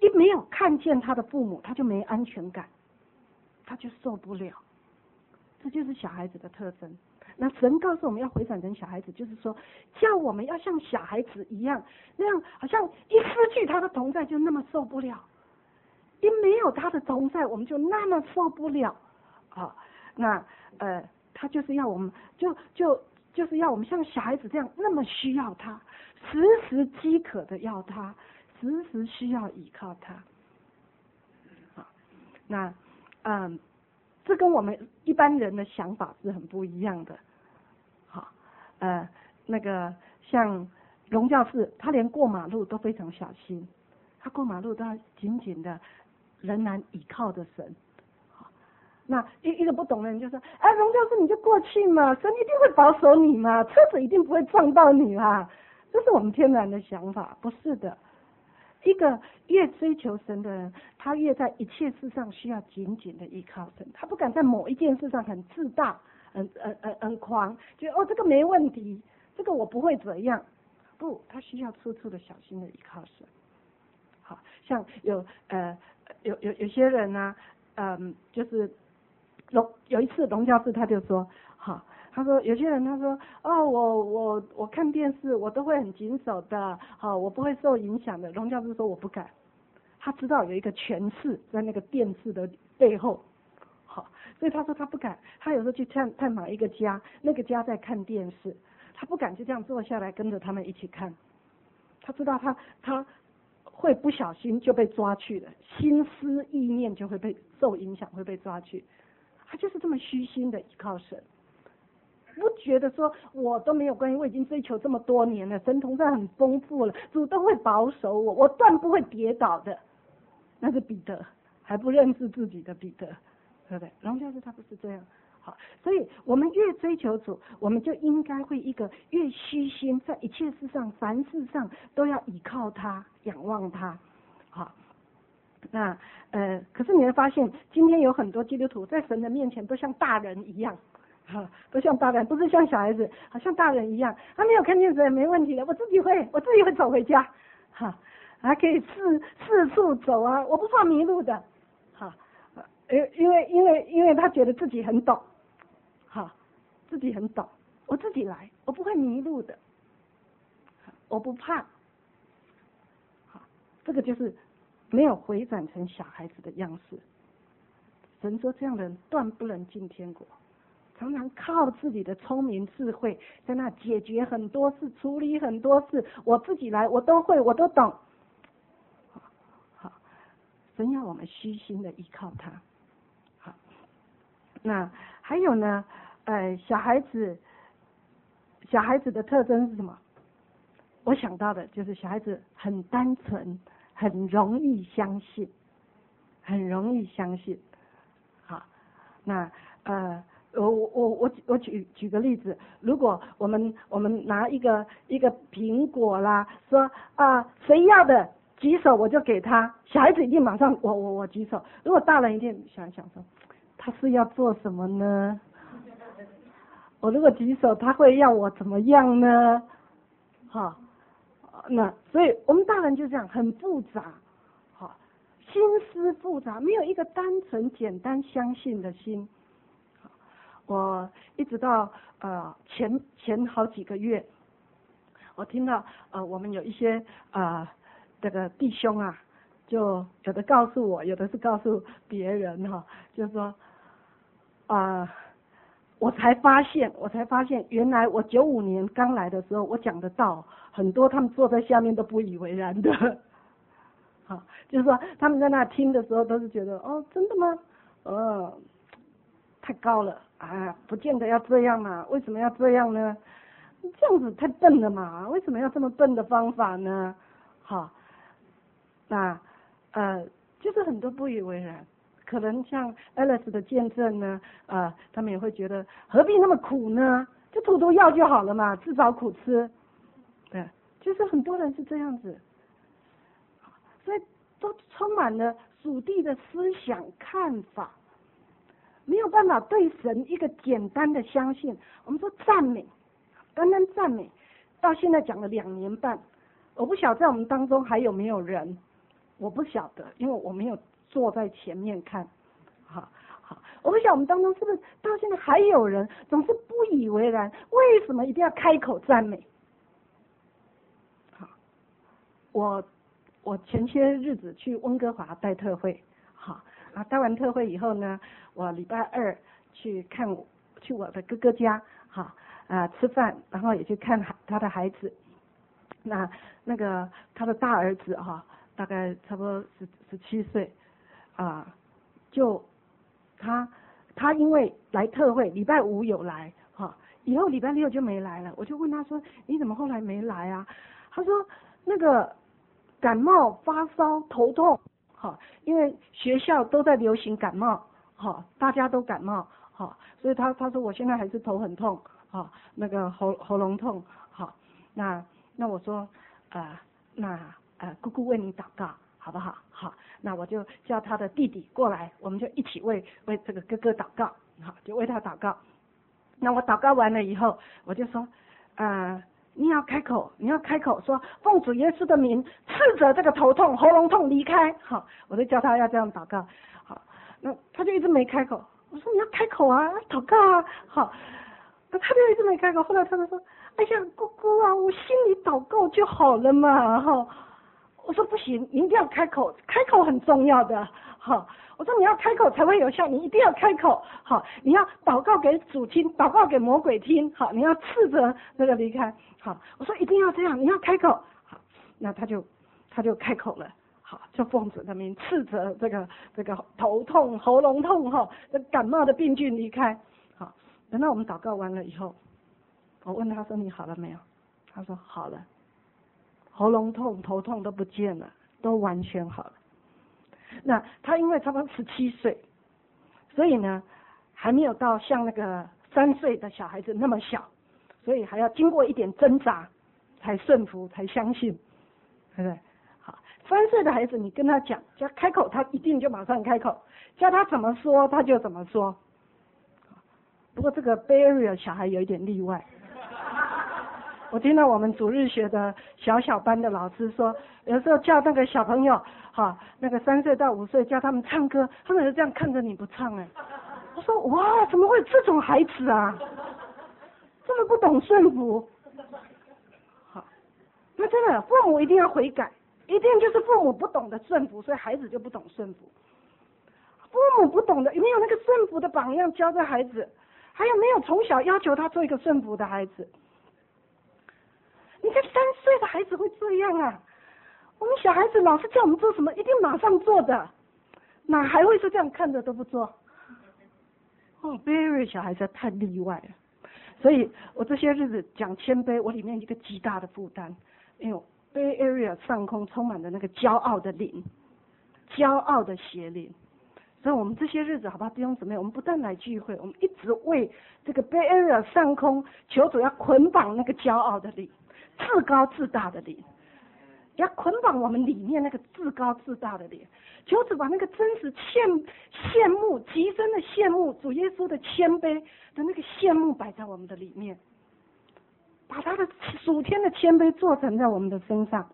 一没有看见他的父母，他就没安全感，他就受不了。这就是小孩子的特征。那神告诉我们要回转成小孩子，就是说叫我们要像小孩子一样，那样好像一失去他的同在就那么受不了，一没有他的同在我们就那么受不了啊。那呃，他就是要我们就就就是要我们像小孩子这样那么需要他，时时饥渴的要他，时时需要依靠他。啊，那嗯。这跟我们一般人的想法是很不一样的，好，呃，那个像荣教士，他连过马路都非常小心，他过马路都要紧紧的，仍然倚靠着神。好，那一一个不懂的人就说：“哎，荣教士你就过去嘛，神一定会保守你嘛，车子一定不会撞到你嘛。”这是我们天然的想法，不是的。一个越追求神的人，他越在一切事上需要紧紧的依靠神，他不敢在某一件事上很自大、很很很很狂，觉得哦这个没问题，这个我不会怎样。不，他需要处处的小心的依靠神。好像有呃有有有些人呢、啊，嗯，就是龙有一次龙教士他就说，好。他说有些人他说哦我我我看电视我都会很谨守的，好我不会受影响的。龙教士说我不敢，他知道有一个权势在那个电视的背后，好，所以他说他不敢。他有时候去探探访一个家，那个家在看电视，他不敢就这样坐下来跟着他们一起看，他知道他他会不小心就被抓去了，心思意念就会被受影响，会被抓去。他就是这么虚心的依靠神。不觉得说我都没有关系，我已经追求这么多年了，神同在很丰富了，主都会保守我，我断不会跌倒的。那是彼得，还不认识自己的彼得，对不对？荣教士他不是这样。好，所以我们越追求主，我们就应该会一个越虚心，在一切事上、凡事上都要依靠他、仰望他。好，那呃，可是你会发现，今天有很多基督徒在神的面前都像大人一样。哈，都像大人，不是像小孩子，好像大人一样。他没有看见神，没问题的，我自己会，我自己会走回家，哈，还可以四四处走啊，我不怕迷路的，哈，因因为因为因为他觉得自己很懂，哈，自己很懂，我自己来，我不会迷路的，我不怕，好，这个就是没有回转成小孩子的样式。神说这样的人断不能进天国。常常靠自己的聪明智慧，在那解决很多事，处理很多事，我自己来，我都会，我都懂。好，好，神要我们虚心的依靠他。好，那还有呢，呃，小孩子，小孩子的特征是什么？我想到的就是小孩子很单纯，很容易相信，很容易相信。好，那呃。我我我我举举个例子，如果我们我们拿一个一个苹果啦，说啊谁要的举手我就给他，小孩子一定马上我我我举手。如果大人一定想想说，他是要做什么呢？我如果举手，他会要我怎么样呢？哈，那所以我们大人就这样很复杂，好，心思复杂，没有一个单纯简单相信的心。我一直到呃前前好几个月，我听到呃我们有一些呃这个弟兄啊，就有的告诉我，有的是告诉别人哈、哦，就是说啊、呃，我才发现，我才发现，原来我九五年刚来的时候，我讲的道很多，他们坐在下面都不以为然的，好，就是说他们在那听的时候都是觉得哦，真的吗？呃，太高了。啊，不见得要这样嘛，为什么要这样呢？这样子太笨了嘛，为什么要这么笨的方法呢？好，那呃，就是很多不以为然。可能像 Alice 的见证呢，呃，他们也会觉得何必那么苦呢？就吐吐药就好了嘛，自找苦吃。对，就是很多人是这样子，所以都充满了属地的思想看法。没有办法对神一个简单的相信。我们说赞美，单单赞美，到现在讲了两年半，我不晓得在我们当中还有没有人， 我不晓得，因为我没有坐在前面看。好，好，我不晓得我们当中是不是到现在还有人总是不以为然，为什么一定要开口赞美？好，我我前些日子去温哥华带特会，好啊，带完特会以后呢，我礼拜二去看我去我的哥哥家，好啊吃饭，然后也去看他的孩子。那那个他的大儿子哈、啊，大概差不多十十七岁啊，就他他因为来特会，礼拜五有来哈、啊，以后礼拜六就没来了。我就问他说：“你怎么后来没来啊？”他说：“那个感冒、发烧、头痛，哈、啊，因为学校都在流行感冒，哈、啊，大家都感冒，哈、啊，所以他他说我现在还是头很痛，哈、啊，那个喉喉咙痛，好、啊，那。”那我说，呃，那呃，姑姑为你祷告，好不好？好，那我就叫他的弟弟过来，我们就一起为为这个哥哥祷告，好，就为他祷告。那我祷告完了以后，我就说，呃，你要开口，你要开口说，奉主耶稣的名，斥责这个头痛、喉咙痛离开。好，我就叫他要这样祷告。好，那他就一直没开口。我说你要开口啊，祷告啊。好，那他就一直没开口。后来他就说。哎呀，姑姑啊，我心里祷告就好了嘛，哈。我说不行，你一定要开口，开口很重要的，哈。我说你要开口才会有效，你一定要开口，好，你要祷告给主听，祷告给魔鬼听，好，你要斥责那个离开，好。我说一定要这样，你要开口，好，那他就他就开口了，好，就奉主的名斥责这个这个头痛、喉咙痛哈，这感冒的病菌离开，好。等到我们祷告完了以后。我问他说你好了没有？他说好了，喉咙痛、头痛都不见了，都完全好了。那他因为差不多十七岁，所以呢还没有到像那个三岁的小孩子那么小，所以还要经过一点挣扎才顺服、才相信，对不对？好，三岁的孩子你跟他讲，叫开口，他一定就马上开口；叫他怎么说，他就怎么说。不过这个 Bay Area 小孩有一点例外。我听到我们主日学的小小班的老师说，有时候叫那个小朋友，哈，那个三岁到五岁叫他们唱歌，他们就这样看着你不唱哎。我说哇，怎么会有这种孩子啊？这么不懂顺服。好，那真的父母一定要悔改，一定就是父母不懂得顺服，所以孩子就不懂顺服。父母不懂得，没有那个顺服的榜样教在孩子，还有没有从小要求他做一个顺服的孩子？你看三岁的孩子会这样啊？我们小孩子老是叫我们做什么，一定马上做的，哪还会是这样看着都不做？哦 ，Barry 小孩子太例外了，所以我这些日子讲谦卑，我里面一个极大的负担，因为 Bay Area 上空充满了那个骄傲的灵，骄傲的邪灵。所以我们这些日子，好吧，弟兄姊妹，我们不但来聚会，我们一直为这个 Bay Area 上空求主要捆绑那个骄傲的灵。自高自大的灵，要捆绑我们里面那个自高自大的灵，求主把那个真实羡羡慕极深的羡慕主耶稣的谦卑的那个羡慕摆在我们的里面，把他的属天的谦卑做成在我们的身上。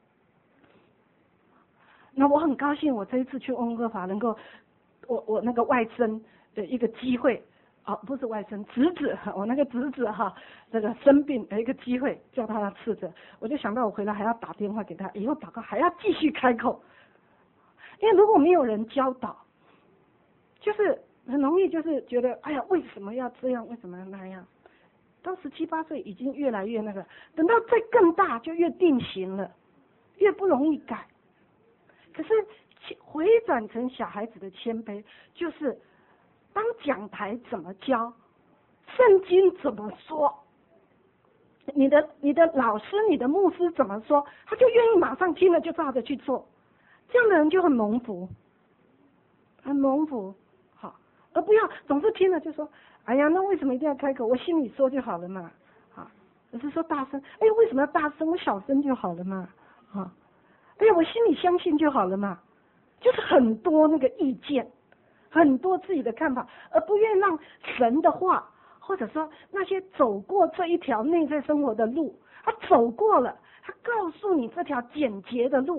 那我很高兴，我这一次去温哥华能够，我我那个外甥的一个机会。哦，不是外甥，侄子，我那个侄子哈，这个生病有一个机会叫他斥责，我就想到我回来还要打电话给他，以后祷告还要继续开口，因为如果没有人教导，就是很容易就是觉得，哎呀，为什么要这样，为什么要那样？到十七八岁已经越来越那个，等到再更大就越定型了，越不容易改。可是回转成小孩子的谦卑，就是。当讲台怎么教，圣经怎么说，你的你的老师、你的牧师怎么说，他就愿意马上听了就照着去做，这样的人就很蒙福，很蒙福，好，而不要总是听了就说，哎呀，那为什么一定要开口？我心里说就好了嘛，啊，只是说大声，哎，为什么要大声？我小声就好了嘛，啊，哎呀，我心里相信就好了嘛，就是很多那个意见。很多自己的看法，而不愿意让神的话，或者说那些走过这一条内在生活的路，他走过了，他告诉你这条简洁的路，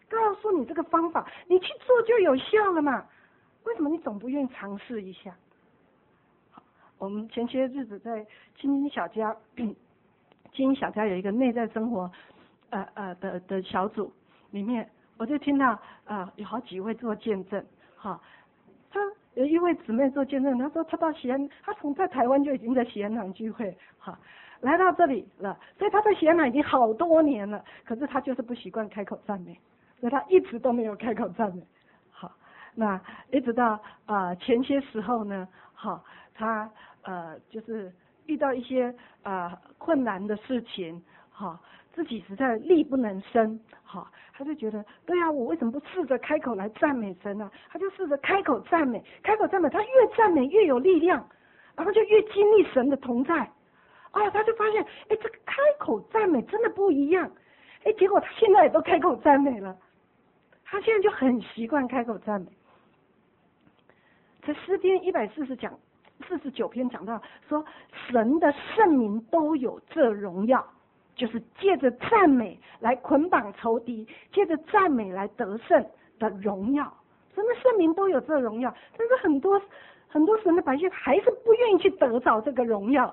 告诉你这个方法，你去做就有效了嘛？为什么你总不愿意尝试一下？好，我们前些日子在青青小家，青青小家有一个内在生活，呃呃的的小组里面，我就听到呃有好几位做见证，哈，他有一位姊妹做见证，她说她到喜安，她从在台湾就已经在喜安堂聚会，哈。来到这里了，所以他在喜安堂已经好多年了，可是他就是不习惯开口赞美，所以他一直都没有开口赞美。好，那一直到呃前些时候呢，好，他呃就是遇到一些呃困难的事情，好，自己实在力不能生，好，他就觉得对啊，我为什么不试着开口来赞美神呢？他就试着开口赞美，开口赞美，他越赞美越有力量，然后就越经历神的同在。啊，他就发现，哎，这个开口赞美真的不一样，哎，结果他现在也都开口赞美了，他现在就很习惯开口赞美。在诗篇一百四十讲四十九篇讲到说，神的圣名都有这荣耀，就是借着赞美来捆绑仇敌，借着赞美来得胜的荣耀。神的圣名都有这荣耀，但是很多很多神的百姓还是不愿意去得着这个荣耀。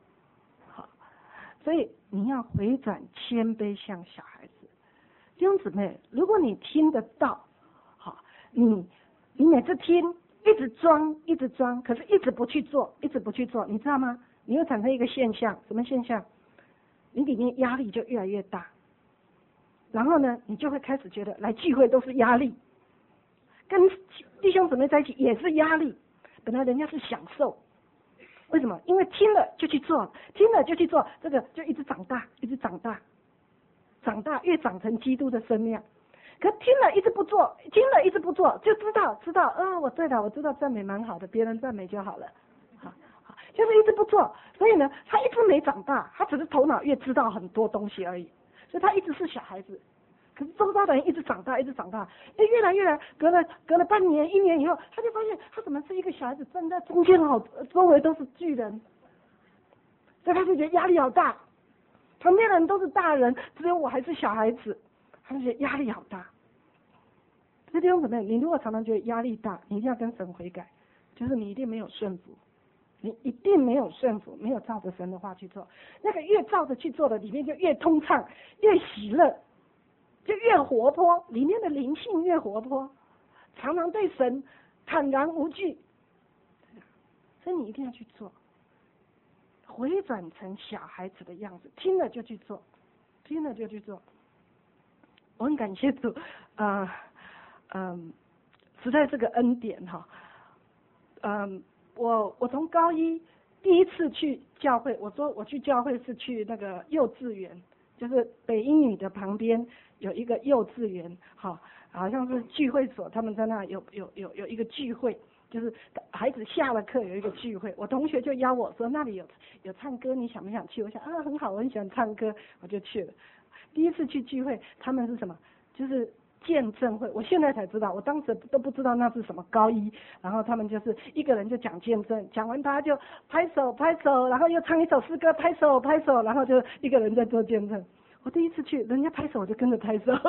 所以你要回转谦卑像小孩子。弟兄姊妹，如果你听得到，好，你你每次听一直装一直装，可是一直不去做，一直不去做，你知道吗？你会产生一个现象，什么现象？你里面压力就越来越大，然后呢，你就会开始觉得来聚会都是压力，跟弟兄姊妹在一起也是压力。本来人家是享受。为什么？因为听了就去做，听了就去做，这个就一直长大，一直长大，长大越长成基督的生命。可听了一直不做，听了一直不做，就知道知道，啊、哦，我对了，我知道赞美蛮好的，别人赞美就好了，好，好，就是一直不做。所以呢，他一直没长大，他只是头脑越知道很多东西而已，所以他一直是小孩子。可是周遭的人一直长大，一直长大，哎，越来越来，隔了隔了半年、一年以后，他就发现他怎么是一个小孩子站在中间，好，周围都是巨人，所以他就觉得压力好大。旁边的人都是大人，只有我还是小孩子，他就觉得压力好大。这弟兄姊妹，你如果常常觉得压力大，你一定要跟神悔改，就是你一定没有顺服，你一定没有顺服，没有照着神的话去做。那个越照着去做的，里面就越通畅，越喜乐。就越活泼，里面的灵性越活泼，常常对神坦然无惧。所以你一定要去做，回转成小孩子的样子，听了就去做，听了就去做。我很感谢主，啊、呃，嗯，实在是个恩典哈。嗯，我我从高一第一次去教会，我说我去教会是去那个幼稚园，就是北英女的旁边有一个幼稚园，好，好像是聚会所，他们在那有有有有一个聚会，就是孩子下了课有一个聚会，我同学就邀我说那里有有唱歌，你想不想去？我想啊很好，我很喜欢唱歌，我就去了。第一次去聚会，他们是什么？就是见证会，我现在才知道，我当时都不知道那是什么。高一，然后他们就是一个人就讲见证，讲完他就拍手拍手，然后又唱一首诗歌，拍手拍手，然后就一个人在做见证。我第一次去，人家拍手我就跟着拍手，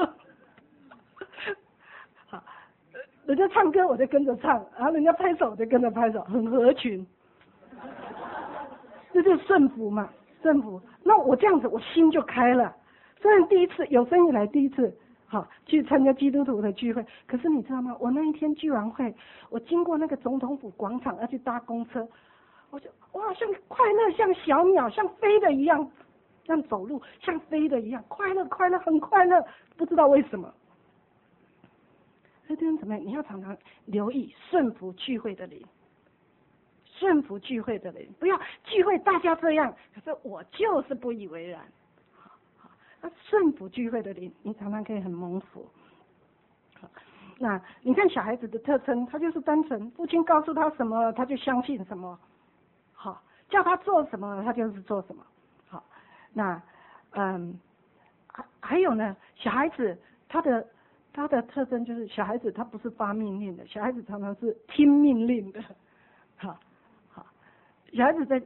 好，人家唱歌我就跟着唱，然后人家拍手我就跟着拍手，很合群，这就是顺服嘛，顺服。那我这样子，我心就开了。虽然第一次有生以来第一次。好，去参加基督徒的聚会，可是你知道吗？我那一天聚完会，我经过那个总统府广场要去搭公车，我就哇，像快乐，像小鸟，像飞的一样，像走路，像飞的一样，快乐，快乐，很快乐，不知道为什么。所以弟兄姊妹，你要常常留意顺服聚会的灵，顺服聚会的灵，不要聚会大家这样，可是我就是不以为然。顺服聚会的灵，你常常可以很蒙福。那你看小孩子的特征，他就是单纯，父亲告诉他什么，他就相信什么。好，叫他做什么，他就是做什么。好，那嗯，还还有呢，小孩子他的他的特征就是小孩子他不是发命令的，小孩子常常是听命令的。好，好，小孩子在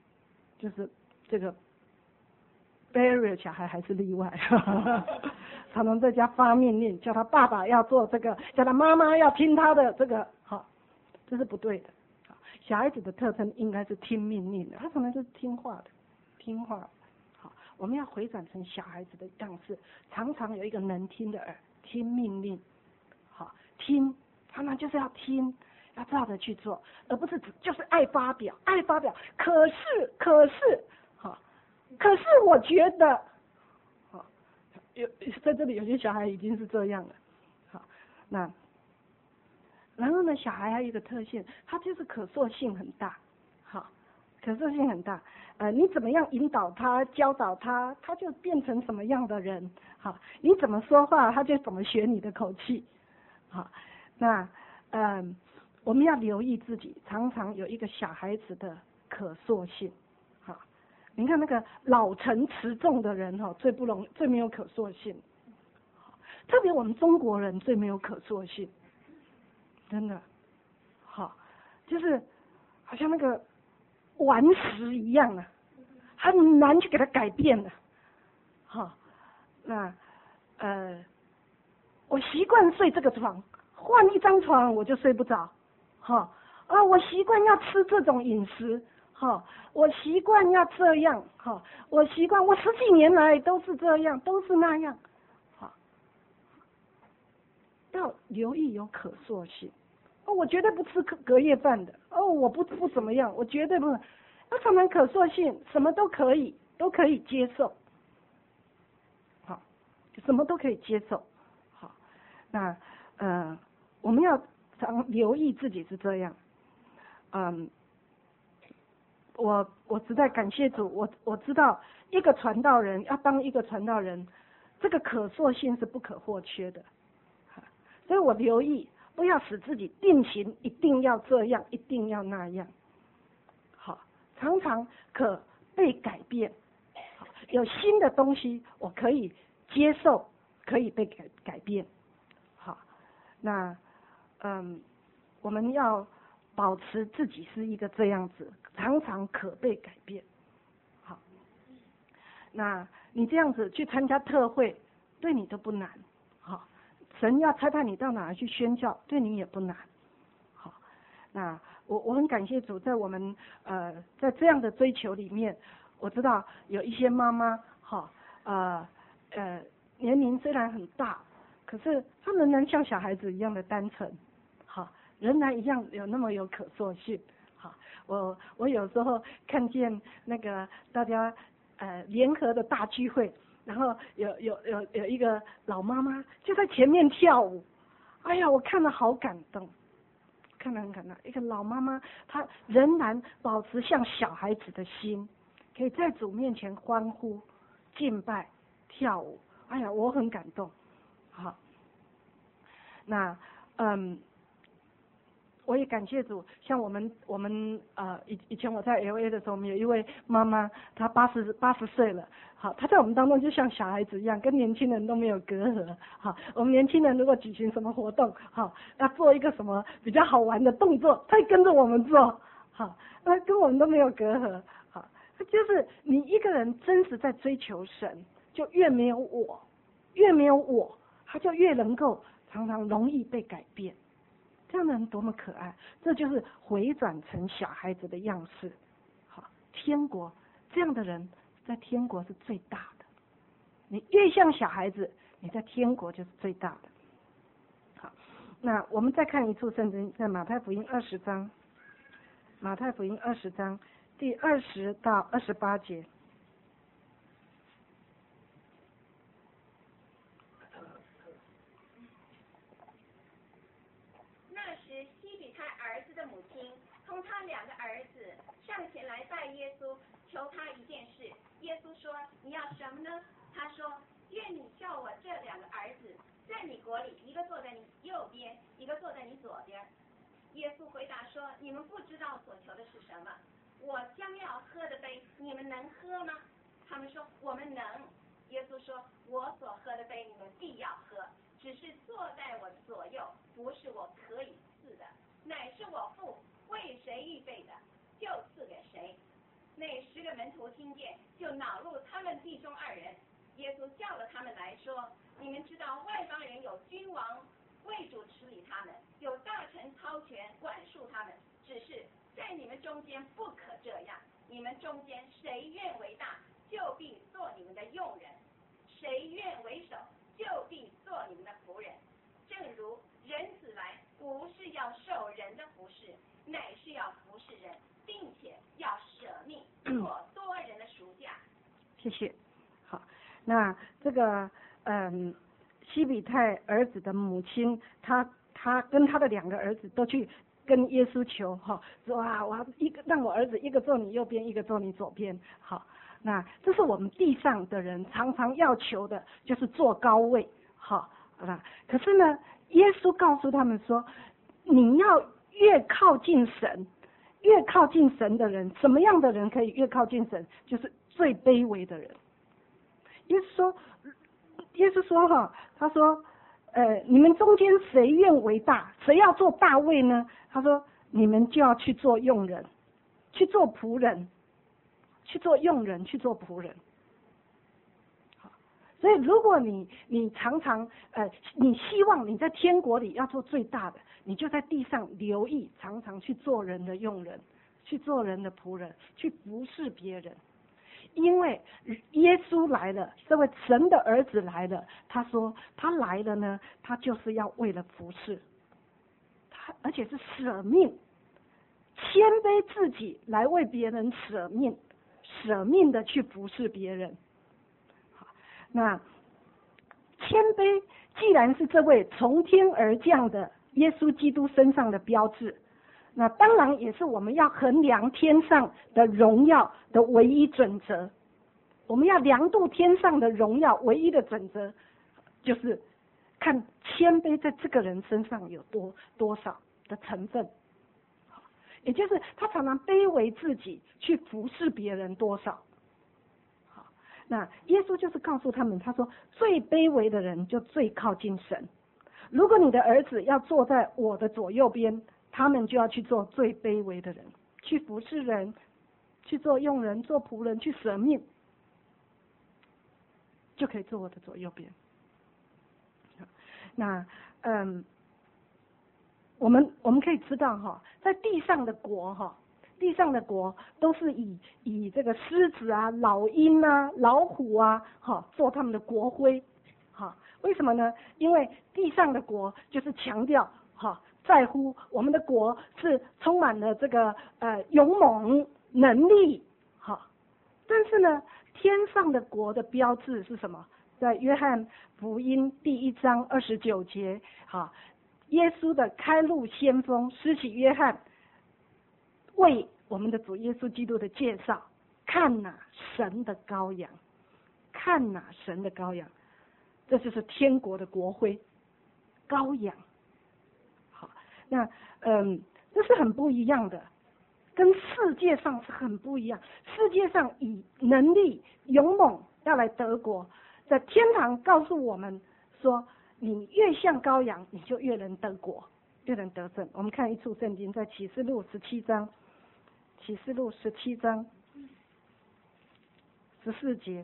就是这个。barrier 小孩还是例外， 常常在家发命令，叫他爸爸要做这个，叫他妈妈要听他的这个，好，这是不对的。小孩子的特征应该是听命令的，他可能就是听话的，听话的。好，我们要回转成小孩子的样式，常常有一个能听的耳，听命令。好，听，常常就是要听，要照着去做，而不是只就是爱发表，爱发表。可是，可是，好，可是我觉得，好，有在这里有些小孩已经是这样了。好，那。然后呢，小孩还有一个特性，他就是可塑性很大，好，可塑性很大。呃，你怎么样引导他、教导他，他就变成什么样的人，好，你怎么说话，他就怎么学你的口气，好。那，嗯、呃，我们要留意自己，常常有一个小孩子的可塑性，好。你看那个老成持重的人哈，最不容最没有可塑性，特别我们中国人最没有可塑性。真的，好，就是好像那个顽石一样啊，很难去给它改变的，好，那呃，我习惯睡这个床，换一张床我就睡不着，哈啊，我习惯要吃这种饮食，哈，我习惯要这样，哈，我习惯我十几年来都是这样，都是那样。要留意有可塑性。哦，我绝对不吃隔隔夜饭的。哦，我不不怎么样，我绝对不。要常常可塑性，什么都可以，都可以接受。好，什么都可以接受。好，那呃，我们要常留意自己是这样。嗯，我我实在感谢主，我我知道一个传道人要当一个传道人，这个可塑性是不可或缺的。所以我留意，不要使自己定型，一定要这样，一定要那样。好，常常可被改变。好，有新的东西，我可以接受，可以被改改变。好，那嗯，我们要保持自己是一个这样子，常常可被改变。好，那你这样子去参加特会，对你都不难。好。神要差派你到哪去宣教，对你也不难。好，那我我很感谢主，在我们呃在这样的追求里面，我知道有一些妈妈，哈呃呃年龄虽然很大，可是她仍然像小孩子一样的单纯，好，仍然一样有那么有可塑性。好，我我有时候看见那个大家呃联合的大聚会。然后有有有有一个老妈妈就在前面跳舞，哎呀，我看了好感动，看了很感动。一个老妈妈，她仍然保持像小孩子的心，可以在主面前欢呼、敬拜、跳舞。哎呀，我很感动。好，那嗯。我也感谢主，像我们我们呃以以前我在 L A 的时候，我们有一位妈妈，她八十八十岁了，好，她在我们当中就像小孩子一样，跟年轻人都没有隔阂。好，我们年轻人如果举行什么活动，好，要做一个什么比较好玩的动作，她跟着我们做，好，那跟我们都没有隔阂。好，就是你一个人真实在追求神，就越没有我，越没有我，他就越能够常常容易被改变。这样的人多么可爱，这就是回转成小孩子的样式。好，天国这样的人在天国是最大的。你越像小孩子，你在天国就是最大的。好，那我们再看一处圣经，在马太福音二十章，马太福音二十章第二十到二十八节。 从他两个儿子上前来拜耶稣，求他一件事。耶稣说：“你要什么呢？”他说：“愿你叫我这两个儿子，在你国里，一个坐在你右边，一个坐在你左边。”耶稣回答说：“你们不知道所求的是什么。我将要喝的杯，你们能喝吗？”他们说：“我们能。”耶稣说：“我所喝的杯，你们必要喝，只是坐在我的左右，不是我可以赐的，乃是我父为谁预备的，就赐给谁。”那十个门徒听见，就恼怒他们弟兄二人。 耶稣叫了他们来说：你们知道外邦人有君王为主持理他们，有大臣操权管束他们，只是在你们中间不可这样。你们中间谁愿为大，就必做你们的用人；谁愿为首，就必做你们的仆人。正如人子来，不是要受人的服侍，乃是要服侍人，并且要舍命做多人的赎价。 谢谢。好，那这个嗯，西比泰儿子的母亲，他他跟他的两个儿子都去跟耶稣求哈，说啊，我一个让我儿子一个坐你右边，一个坐你左边。好，那这是我们地上的人常常要求的，就是坐高位。好，那可是呢，耶稣告诉他们说，你要越靠近神，越靠近神的人，什么样的人可以越靠近神？就是最卑微的人。耶稣说，耶稣说哈，他说，呃，你们中间谁愿为大，谁要做大位呢？他说，你们就要去做用人，去做仆人，去做用人，去做仆人。所以，如果你你常常呃，你希望你在天国里要做最大的，你就在地上留意，常常去做人的用人，去做人的仆人，去服侍别人。因为耶稣来了，这位神的儿子来了，他说他来了呢，他就是要为了服侍，他而且是舍命，谦卑自己来为别人舍命，舍命的去服侍别人。那谦卑既然是这位从天而降的耶稣基督身上的标志，那当然也是我们要衡量天上的荣耀的唯一准则。我们要量度天上的荣耀唯一的准则，就是看谦卑在这个人身上有多多少的成分，也就是他常常卑微自己去服侍别人多少。那耶稣就是告诉他们，他说最卑微的人就最靠近神。如果你的儿子要坐在我的左右边，他们就要去做最卑微的人，去服侍人，去做用人，做仆人，去舍命，就可以坐我的左右边。那嗯，我们我们可以知道哈，在地上的国哈。地上的国都是以以这个狮子啊、老鹰啊、老虎啊，哈，做他们的国徽，哈，为什么呢？因为地上的国就是强调，哈，在乎我们的国是充满了这个呃勇猛能力，哈。但是呢，天上的国的标志是什么？在约翰福音第一章二十九节，哈，耶稣的开路先锋施洗约翰。为我们的主耶稣基督的介绍，看哪、啊、神的羔羊，看哪、啊、神的羔羊，这就是天国的国徽，羔羊。好，那嗯，这是很不一样的，跟世界上是很不一样。世界上以能力、勇猛要来得国，在天堂告诉我们说，你越像羔羊，你就越能得国，越能得胜。我们看一处圣经，在启示录十七章。启示录十七章十四节，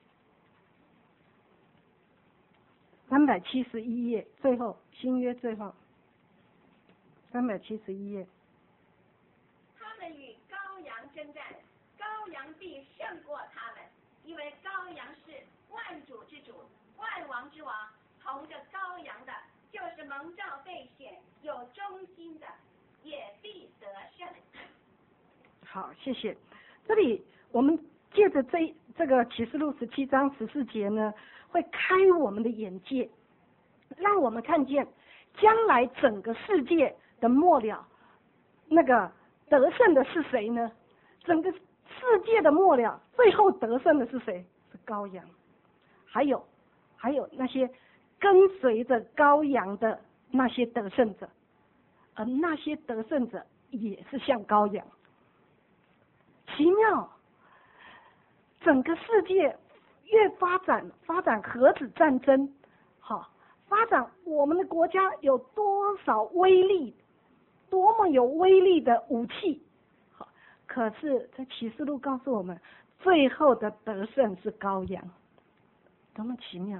三百七十一页，最后新约最后三百七十一页。 他们与羔羊征战，羔羊必胜过他们，因为羔羊是万主之主，万王之王，同着羔羊的，就是蒙召被选，有忠心的，也必得胜。 好，谢谢。这里我们借着这这个启示录十七章十四节呢，会开我们的眼界，让我们看见将来整个世界的末了，那个得胜的是谁呢？整个世界的末了，最后得胜的是谁？是羔羊。还有，还有那些跟随着羔羊的那些得胜者，而那些得胜者也是像羔羊。奇妙，整个世界越发展，发展核子战争，好，发展我们的国家有多少威力，多么有威力的武器，好，可是在启示录告诉我们，最后的得胜是羔羊， 多么奇妙，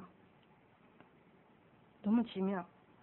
多么奇妙！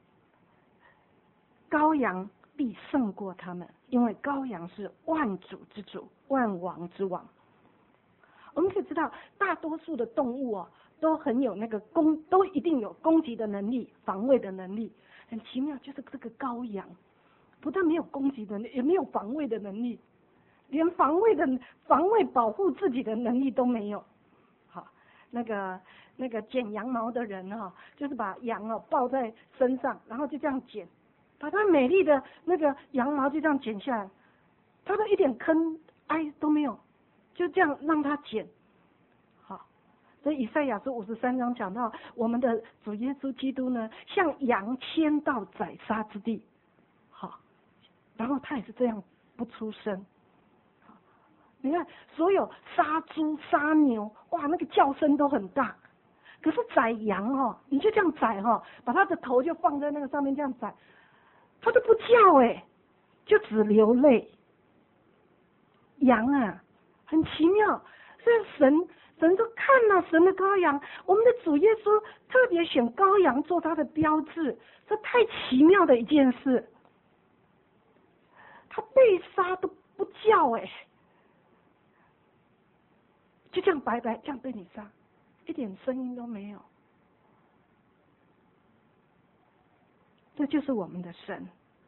羔羊必胜过他们，因为羔羊是万主之主，万王之王。我们可以知道，大多数的动物哦，都很有那个攻，都一定有攻击的能力、防卫的能力。很奇妙，就是这个羔羊，不但没有攻击的能力，也没有防卫的能力，连防卫的防卫保护自己的能力都没有。好，那个那个剪羊毛的人哈、哦，就是把羊哦抱在身上，然后就这样剪，把它美丽的那个羊毛就这样剪下来，它都一点坑哀都没有，就这样让它剪。好，所以以赛亚书五十三章讲到，我们的主耶稣基督呢，像羊牵到宰杀之地。好，然后他也是这样不出声。你看，所有杀猪、杀牛，哇，那个叫声都很大。可是宰羊哦，你就这样宰哦，把它的头就放在那个上面这样宰，它都不叫哎，就只流泪。羊啊，很奇妙。所以神神说看了神的羔羊，我们的主耶稣特别选羔羊做他的标志，这太奇妙的一件事。他被杀都不叫哎。就这样白白这样被你杀，一点声音都没有。这就是我们的神，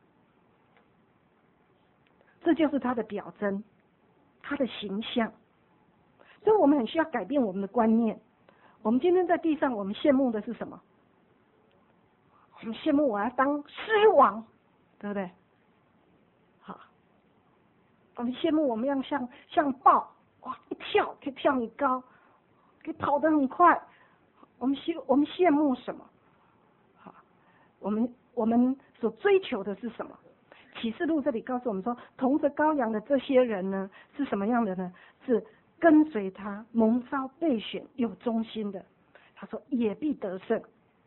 这就是他的表征，他的形象。所以我们很需要改变我们的观念。我们今天在地上，我们羡慕的是什么？我们羡慕我要当狮王，对不对？好，我们羡慕我们要像像豹。哇！一跳可以跳很高，可以跑得很快。我们羡我们羡慕什么？好，我们我们所追求的是什么？启示录这里告诉我们说，同着羔羊的这些人呢，是什么样的呢？是跟随他、蒙召、备选、有忠心的。他说也必得胜。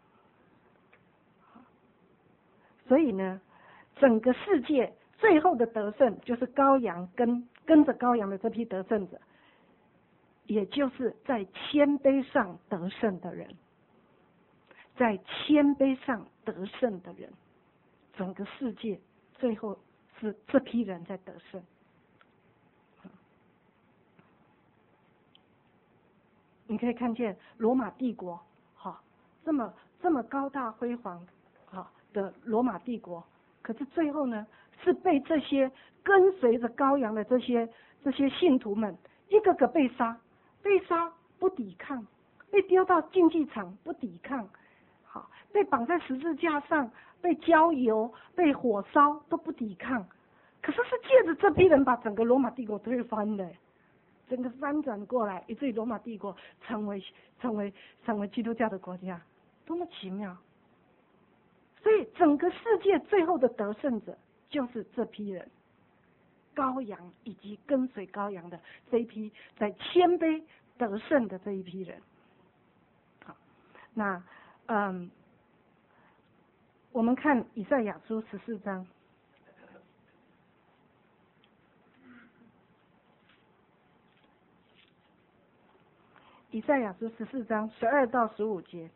所以呢，整个世界最后的得胜，就是羔羊跟跟着羔羊的这批得胜者。也就是在谦卑上得胜的人，在谦卑上得胜的人，整个世界最后是这批人在得胜。你可以看见罗马帝国，哈，这么这么高大辉煌，哈的罗马帝国，可是最后呢，是被这些跟随着羔羊的这些这些信徒们，一个个被杀。被杀不抵抗，被丢到竞技场不抵抗，好，被绑在十字架上，被浇油，被火烧都不抵抗。可是是借着这批人把整个罗马帝国推翻的，整个翻转过来，以至于罗马帝国成为成为成为基督教的国家，多么奇妙！所以整个世界最后的得胜者就是这批人。羔羊以及跟随羔羊的这一批在谦卑得胜的这一批人。好，那嗯，我们看以赛亚书十四章，以赛亚书十四章十二到十五节。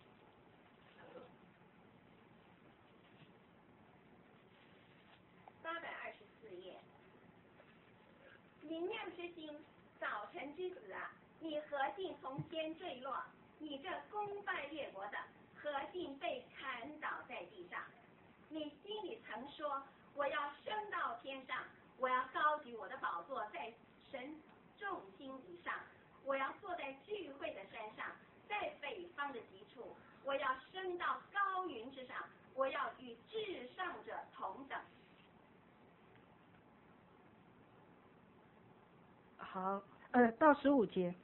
明亮之星，早晨之子啊，你何竟从天坠落？你这攻败列国的，何竟被砍倒在地上？你心里曾说，我要升到天上，我要高举我的宝座在神众星以上，我要坐在聚会的山上，在北方的极处，我要升到高云之上，我要与至上者同等。 好，呃，到十五节。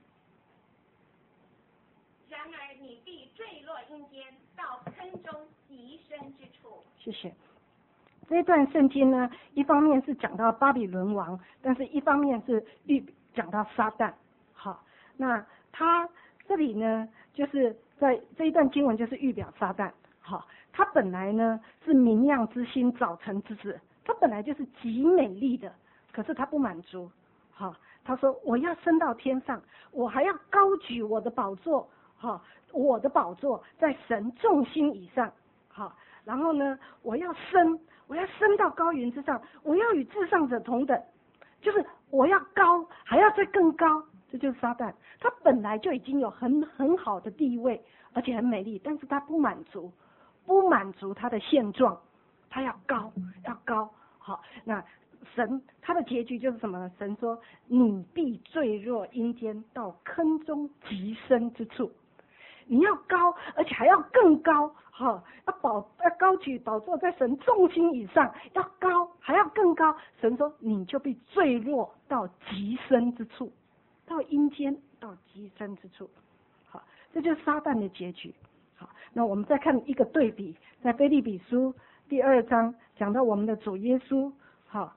然而你必坠落阴间，到坑中极深之处。 谢谢。这一段圣经呢，一方面是讲到巴比伦王，但是一方面是预讲到撒旦。好，那他这里呢，就是在这一段经文就是预表撒旦。好，他本来呢是明亮之星，早晨之子，他本来就是极美丽的，可是他不满足。好，他说我要升到天上，我还要高举我的宝座。 好，我的宝座在神众星以上，好，然后呢，我要升，我要升到高云之上，我要与至上者同等，就是我要高，还要再更高，这就是撒旦。他本来就已经有很很好的地位，而且很美丽，但是他不满足，不满足他的现状，他要高，要高。好，那神他的结局就是什么呢？神说：“你必坠落阴间，到坑中极深之处。”你要高，而且还要更高，好、哦，要宝要高举宝座在神众星以上，要高，还要更高。神说：“你就必坠落到极深之处，到阴间，到极深之处。”好，这就是撒旦的结局。好，那我们再看一个对比，在腓立比书第二章讲到我们的主耶稣。好，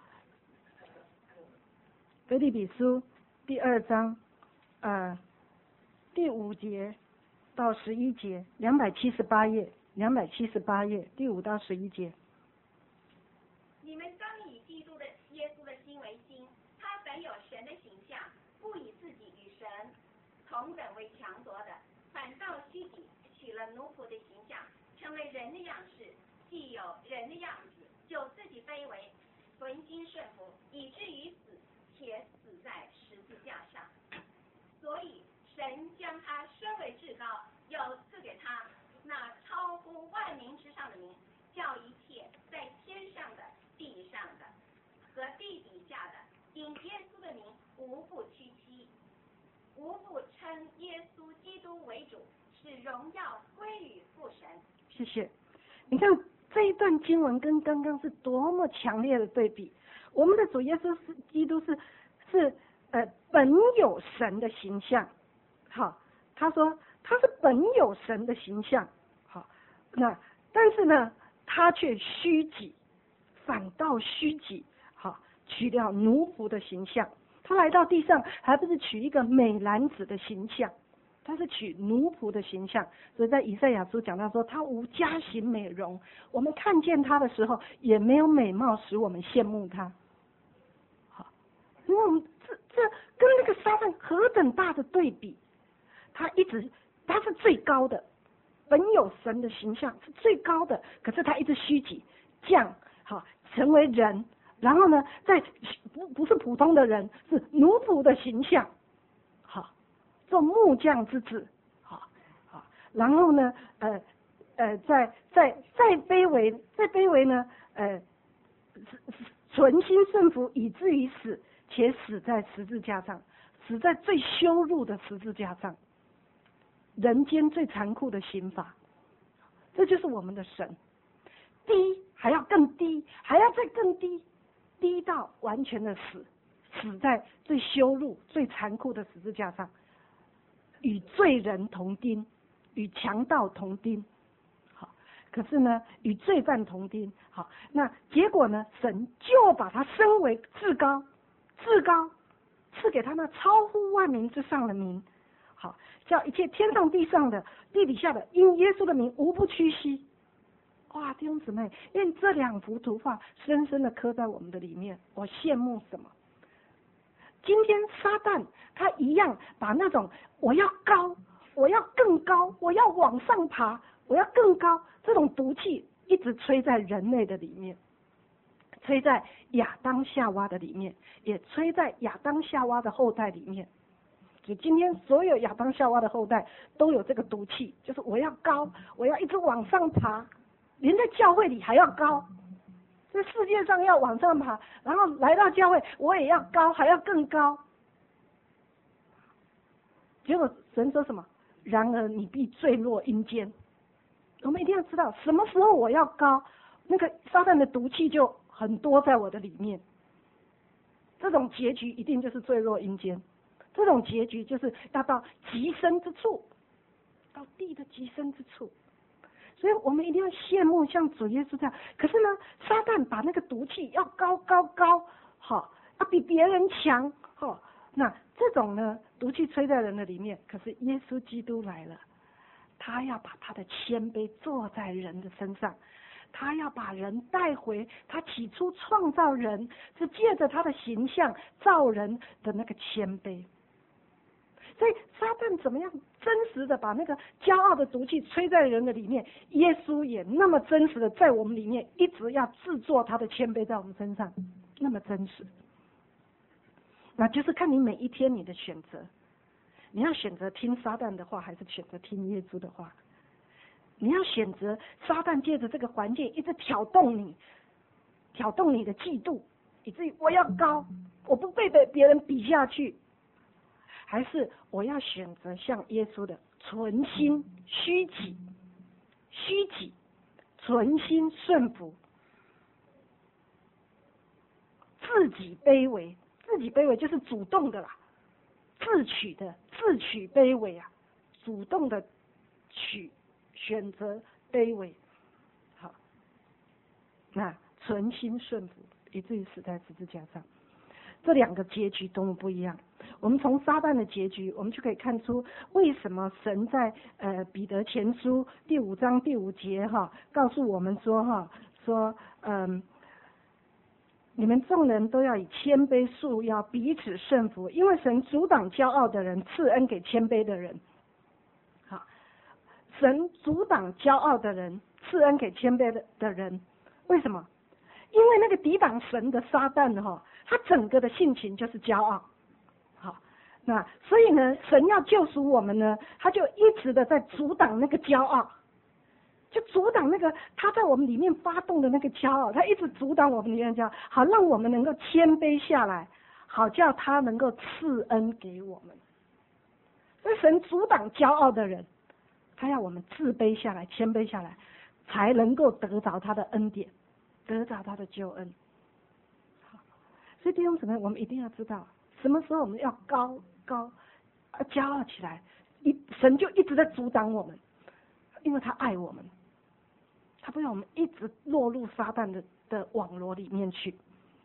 腓立比书第二章，呃，第五节到十一节，两百七十八页，两百七十八页，第五到十一节。 你们当以基督的耶稣的心为心，他本有神的形象，不以自己与神同等为强夺的，反倒虚己，取了奴仆的形象，成为人的样式。既有人的样子，就自己卑微，存心顺服，以至于死，且死在十字架上。所以神将他升为至高，又赐给他那超乎万民之上的名，叫一切在天上的、地上的和地底下的，因耶稣的名无不屈膝，无不称耶稣基督为主，使荣耀归于父神。 谢谢。你看这一段经文跟刚刚是多么强烈的对比。我们的主耶稣是基督是是呃本有神的形象。好，他说他是本有神的形象，好，那但是呢，他却虚己，反倒虚己，好，取了奴仆的形象。他来到地上，还不是取一个美男子的形象，他是取奴仆的形象。所以在以赛亚书讲到说，他无佳形美容，我们看见他的时候，也没有美貌使我们羡慕他。好，因为我们这这跟那个撒旦何等大的对比。他一直，他是最高的，本有神的形象是最高的，可是他一直虚己降，好成为人，然后呢，在不不是普通的人，是奴仆的形象，好做木匠之子，好好，然后呢，呃呃，在在再卑微，再卑微呢，呃，存心顺服，以至于死，且死在十字架上，死在最羞辱的十字架上。人间最残酷的刑罚，这就是我们的神。低还要更低，还要再更低，低到完全的死，死在最羞辱、最残酷的十字架上，与罪人同钉，与强盗同钉。好，可是呢，与罪犯同钉。好，那结果呢，神就把他升为至高，至高，赐给他那超乎万民之上的名。好，叫一切天上地上的地底下的，因耶稣的名无不屈膝。哇，弟兄姊妹，愿这两幅图画深深的刻在我们的里面。我羡慕什么？今天撒旦他一样把那种我要高，我要更高，我要往上爬，我要更高这种毒气一直吹在人类的里面，吹在亚当夏娃的里面，也吹在亚当夏娃的后代里面。就今天所有亚当夏娃的后代都有这个毒气，就是我要高，我要一直往上爬，连在教会里还要高，在世界上要往上爬，然后来到教会我也要高，还要更高。结果神说什么？然而你必坠落阴间。我们一定要知道什么时候我要高，那个撒旦的毒气就很多在我的里面，这种结局一定就是坠落阴间。这种结局就是要到极深之处，到地的极深之处。所以我们一定要羡慕像主耶稣这样。可是呢，撒旦把那个毒气要高高高，好，要比别人强，好，那这种呢，毒气吹在人的里面。可是耶稣基督来了，他要把他的谦卑坐在人的身上。他要把人带回他起初创造人是借着他的形象造人的那个谦卑。 所以撒旦怎么样真实的把那个骄傲的毒气吹在人的里面，耶稣也那么真实的在我们里面，一直要制作他的谦卑在我们身上，那么真实。那就是看你每一天你的选择，你要选择听撒旦的话，还是选择听耶稣的话？你要选择撒旦借着这个环境一直挑动你，挑动你的嫉妒，以至于我要高，我不被别人比下去，还是我要选择像耶稣的存心虚己，虚己，存心顺服，自己卑微，自己卑微就是主动的啦，自取的，自取卑微啊，主动的取。选择卑微，好，那存心顺服，以至于死在十字架上。这两个结局多么不一样！我们从撒旦的结局，我们就可以看出为什么神在呃彼得前书第五章第五节哈，告诉我们说哈，说嗯，你们众人都要以谦卑束腰，彼此顺服，因为神阻挡骄傲的人，赐恩给谦卑的人。神阻挡骄傲的人，赐恩给谦卑的的人，为什么？因为那个抵挡神的撒旦哈、哦，他整个的性情就是骄傲。好，那所以呢，神要救赎我们呢，他就一直的在阻挡那个骄傲，就阻挡那个他在我们里面发动的那个骄傲，他一直阻挡我们里面的骄傲，好让我们能够谦卑下来，好叫他能够赐恩给我们。所以神阻挡骄傲的人。他要我们自卑下来，谦卑下来，才能够得着他的恩典，得着他的救恩。好，所以弟兄姊妹，我们一定要知道，什么时候我们要高高啊骄傲起来，一神就一直在阻挡我们，因为他爱我们，他不让我们一直落入撒旦的的网罗里面去。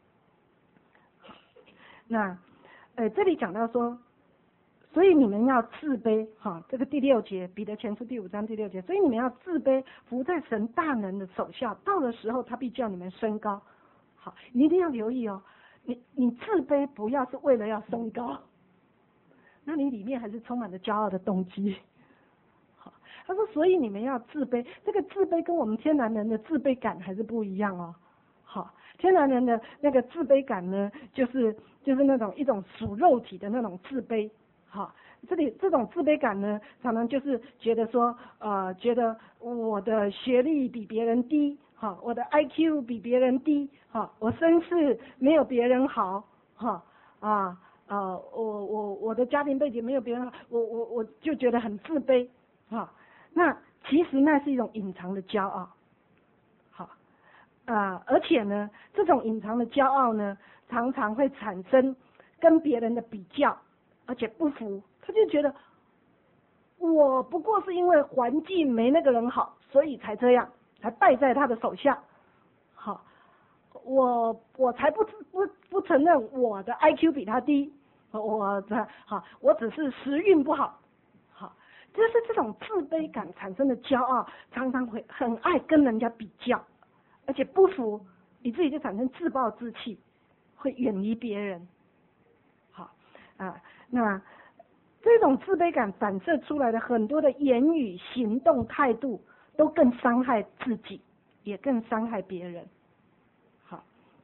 那呃，这里讲到说。所以你们要自卑，哈，这个第六节，彼得前书第五章第六节，所以你们要自卑，服在神大能的手下，到的时候他必叫你们升高。好，你一定要留意哦，你你自卑不要是为了要升高，那你里面还是充满了骄傲的动机。好，他说，所以你们要自卑，这个自卑跟我们天然人的自卑感还是不一样哦。好，天然人的那个自卑感呢，就是就是那种一种属肉体的那种自卑。好，这里这种自卑感呢，常常就是觉得说，呃，觉得我的学历比别人低，哈，我的 I Q 比别人低，哈，我身世没有别人好，哈，啊，呃，我我我的家庭背景没有别人好，我我我就觉得很自卑，哈，那其实那是一种隐藏的骄傲，好，啊、呃，而且呢，这种隐藏的骄傲呢，常常会产生跟别人的比较。而且不服，他就觉得我不过是因为环境没那个人好，所以才这样，才败在他的手下。好，我我才不不不承认我的 I Q 比他低，我的好，我只是时运不好。好，就是这种自卑感产生的骄傲，常常会很爱跟人家比较，而且不服，以至于就产生自暴自弃，会远离别人。好啊。那这种自卑感反射出来的很多的言语、行动、态度，都更伤害自己，也更伤害别人。好，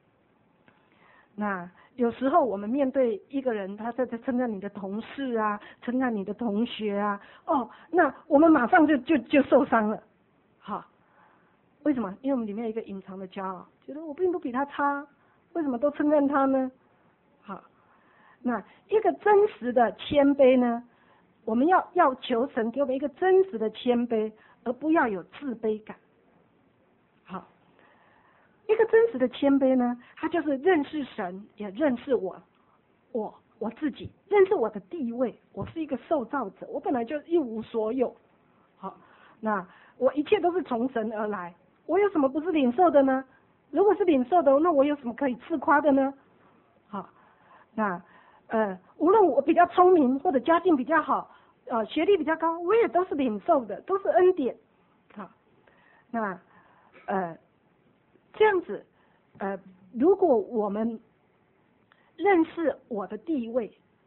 那有时候我们面对一个人，他在称赞你的同事啊，称赞你的同学啊，哦，那我们马上就就就受伤了。好，为什么？因为我们里面有一个隐藏的骄傲，觉得我并不比他差，为什么都称赞他呢？好。那一个真实的谦卑呢，我们要要求神给我们一个真实的谦卑，而不要有自卑感。好，一个真实的谦卑呢，它就是认识神，也认识我，我我自己，认识我的地位，我是一个受造者，我本来就一无所有。好，那我一切都是从神而来，我有什么不是领受的呢？如果是领受的，那我有什么可以自夸的呢？好，那。呃，无论我比较聪明或者家境比较好，呃，学历比较高，我也都是领受的，都是恩典。好，那呃这样子，呃，如果我们认识我的地位，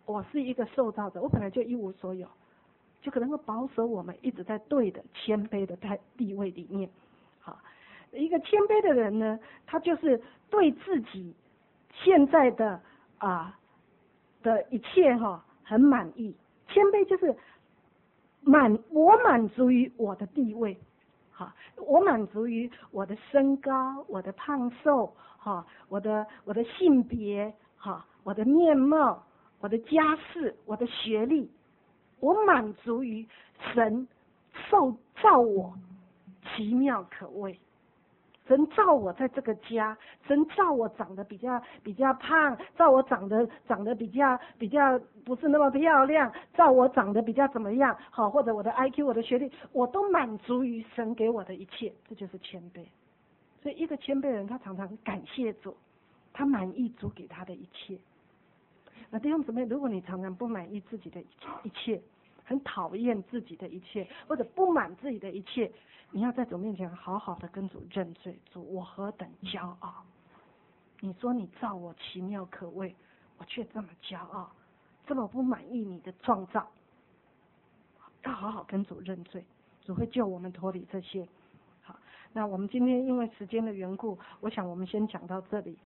我是一个受造者，我本来就一无所有，就可能够保守我们一直在对的谦卑的地地位里面。好，一个谦卑的人呢，他就是对自己现在的啊的一切哈很满意。谦卑就是满我满足于我的地位，好，我满足于我的身高、我的胖瘦，哈，我的我的性别，哈，我的面貌、我的家世、我的学历，我满足于神受造我奇妙可畏。神造我在这个家，神造我长得比较比较胖，造我长得长得比较比较不是那么漂亮，造我长得比较怎么样，好，或者我的 I Q 我的学历，我都满足于神给我的一切，这就是谦卑。所以一个谦卑人，他常常感谢主，他满意主给他的一切。那弟兄姊妹，如果你常常不满意自己的一切，很讨厌自己的一切，或者不满自己的一切，你要在主面前好好的跟主认罪，主，我何等骄傲！你说你造我奇妙可畏，我却这么骄傲，这么不满意你的创造，要好好跟主认罪，主会救我们脱离这些。好，那我们今天因为时间的缘故，我想我们先讲到这里。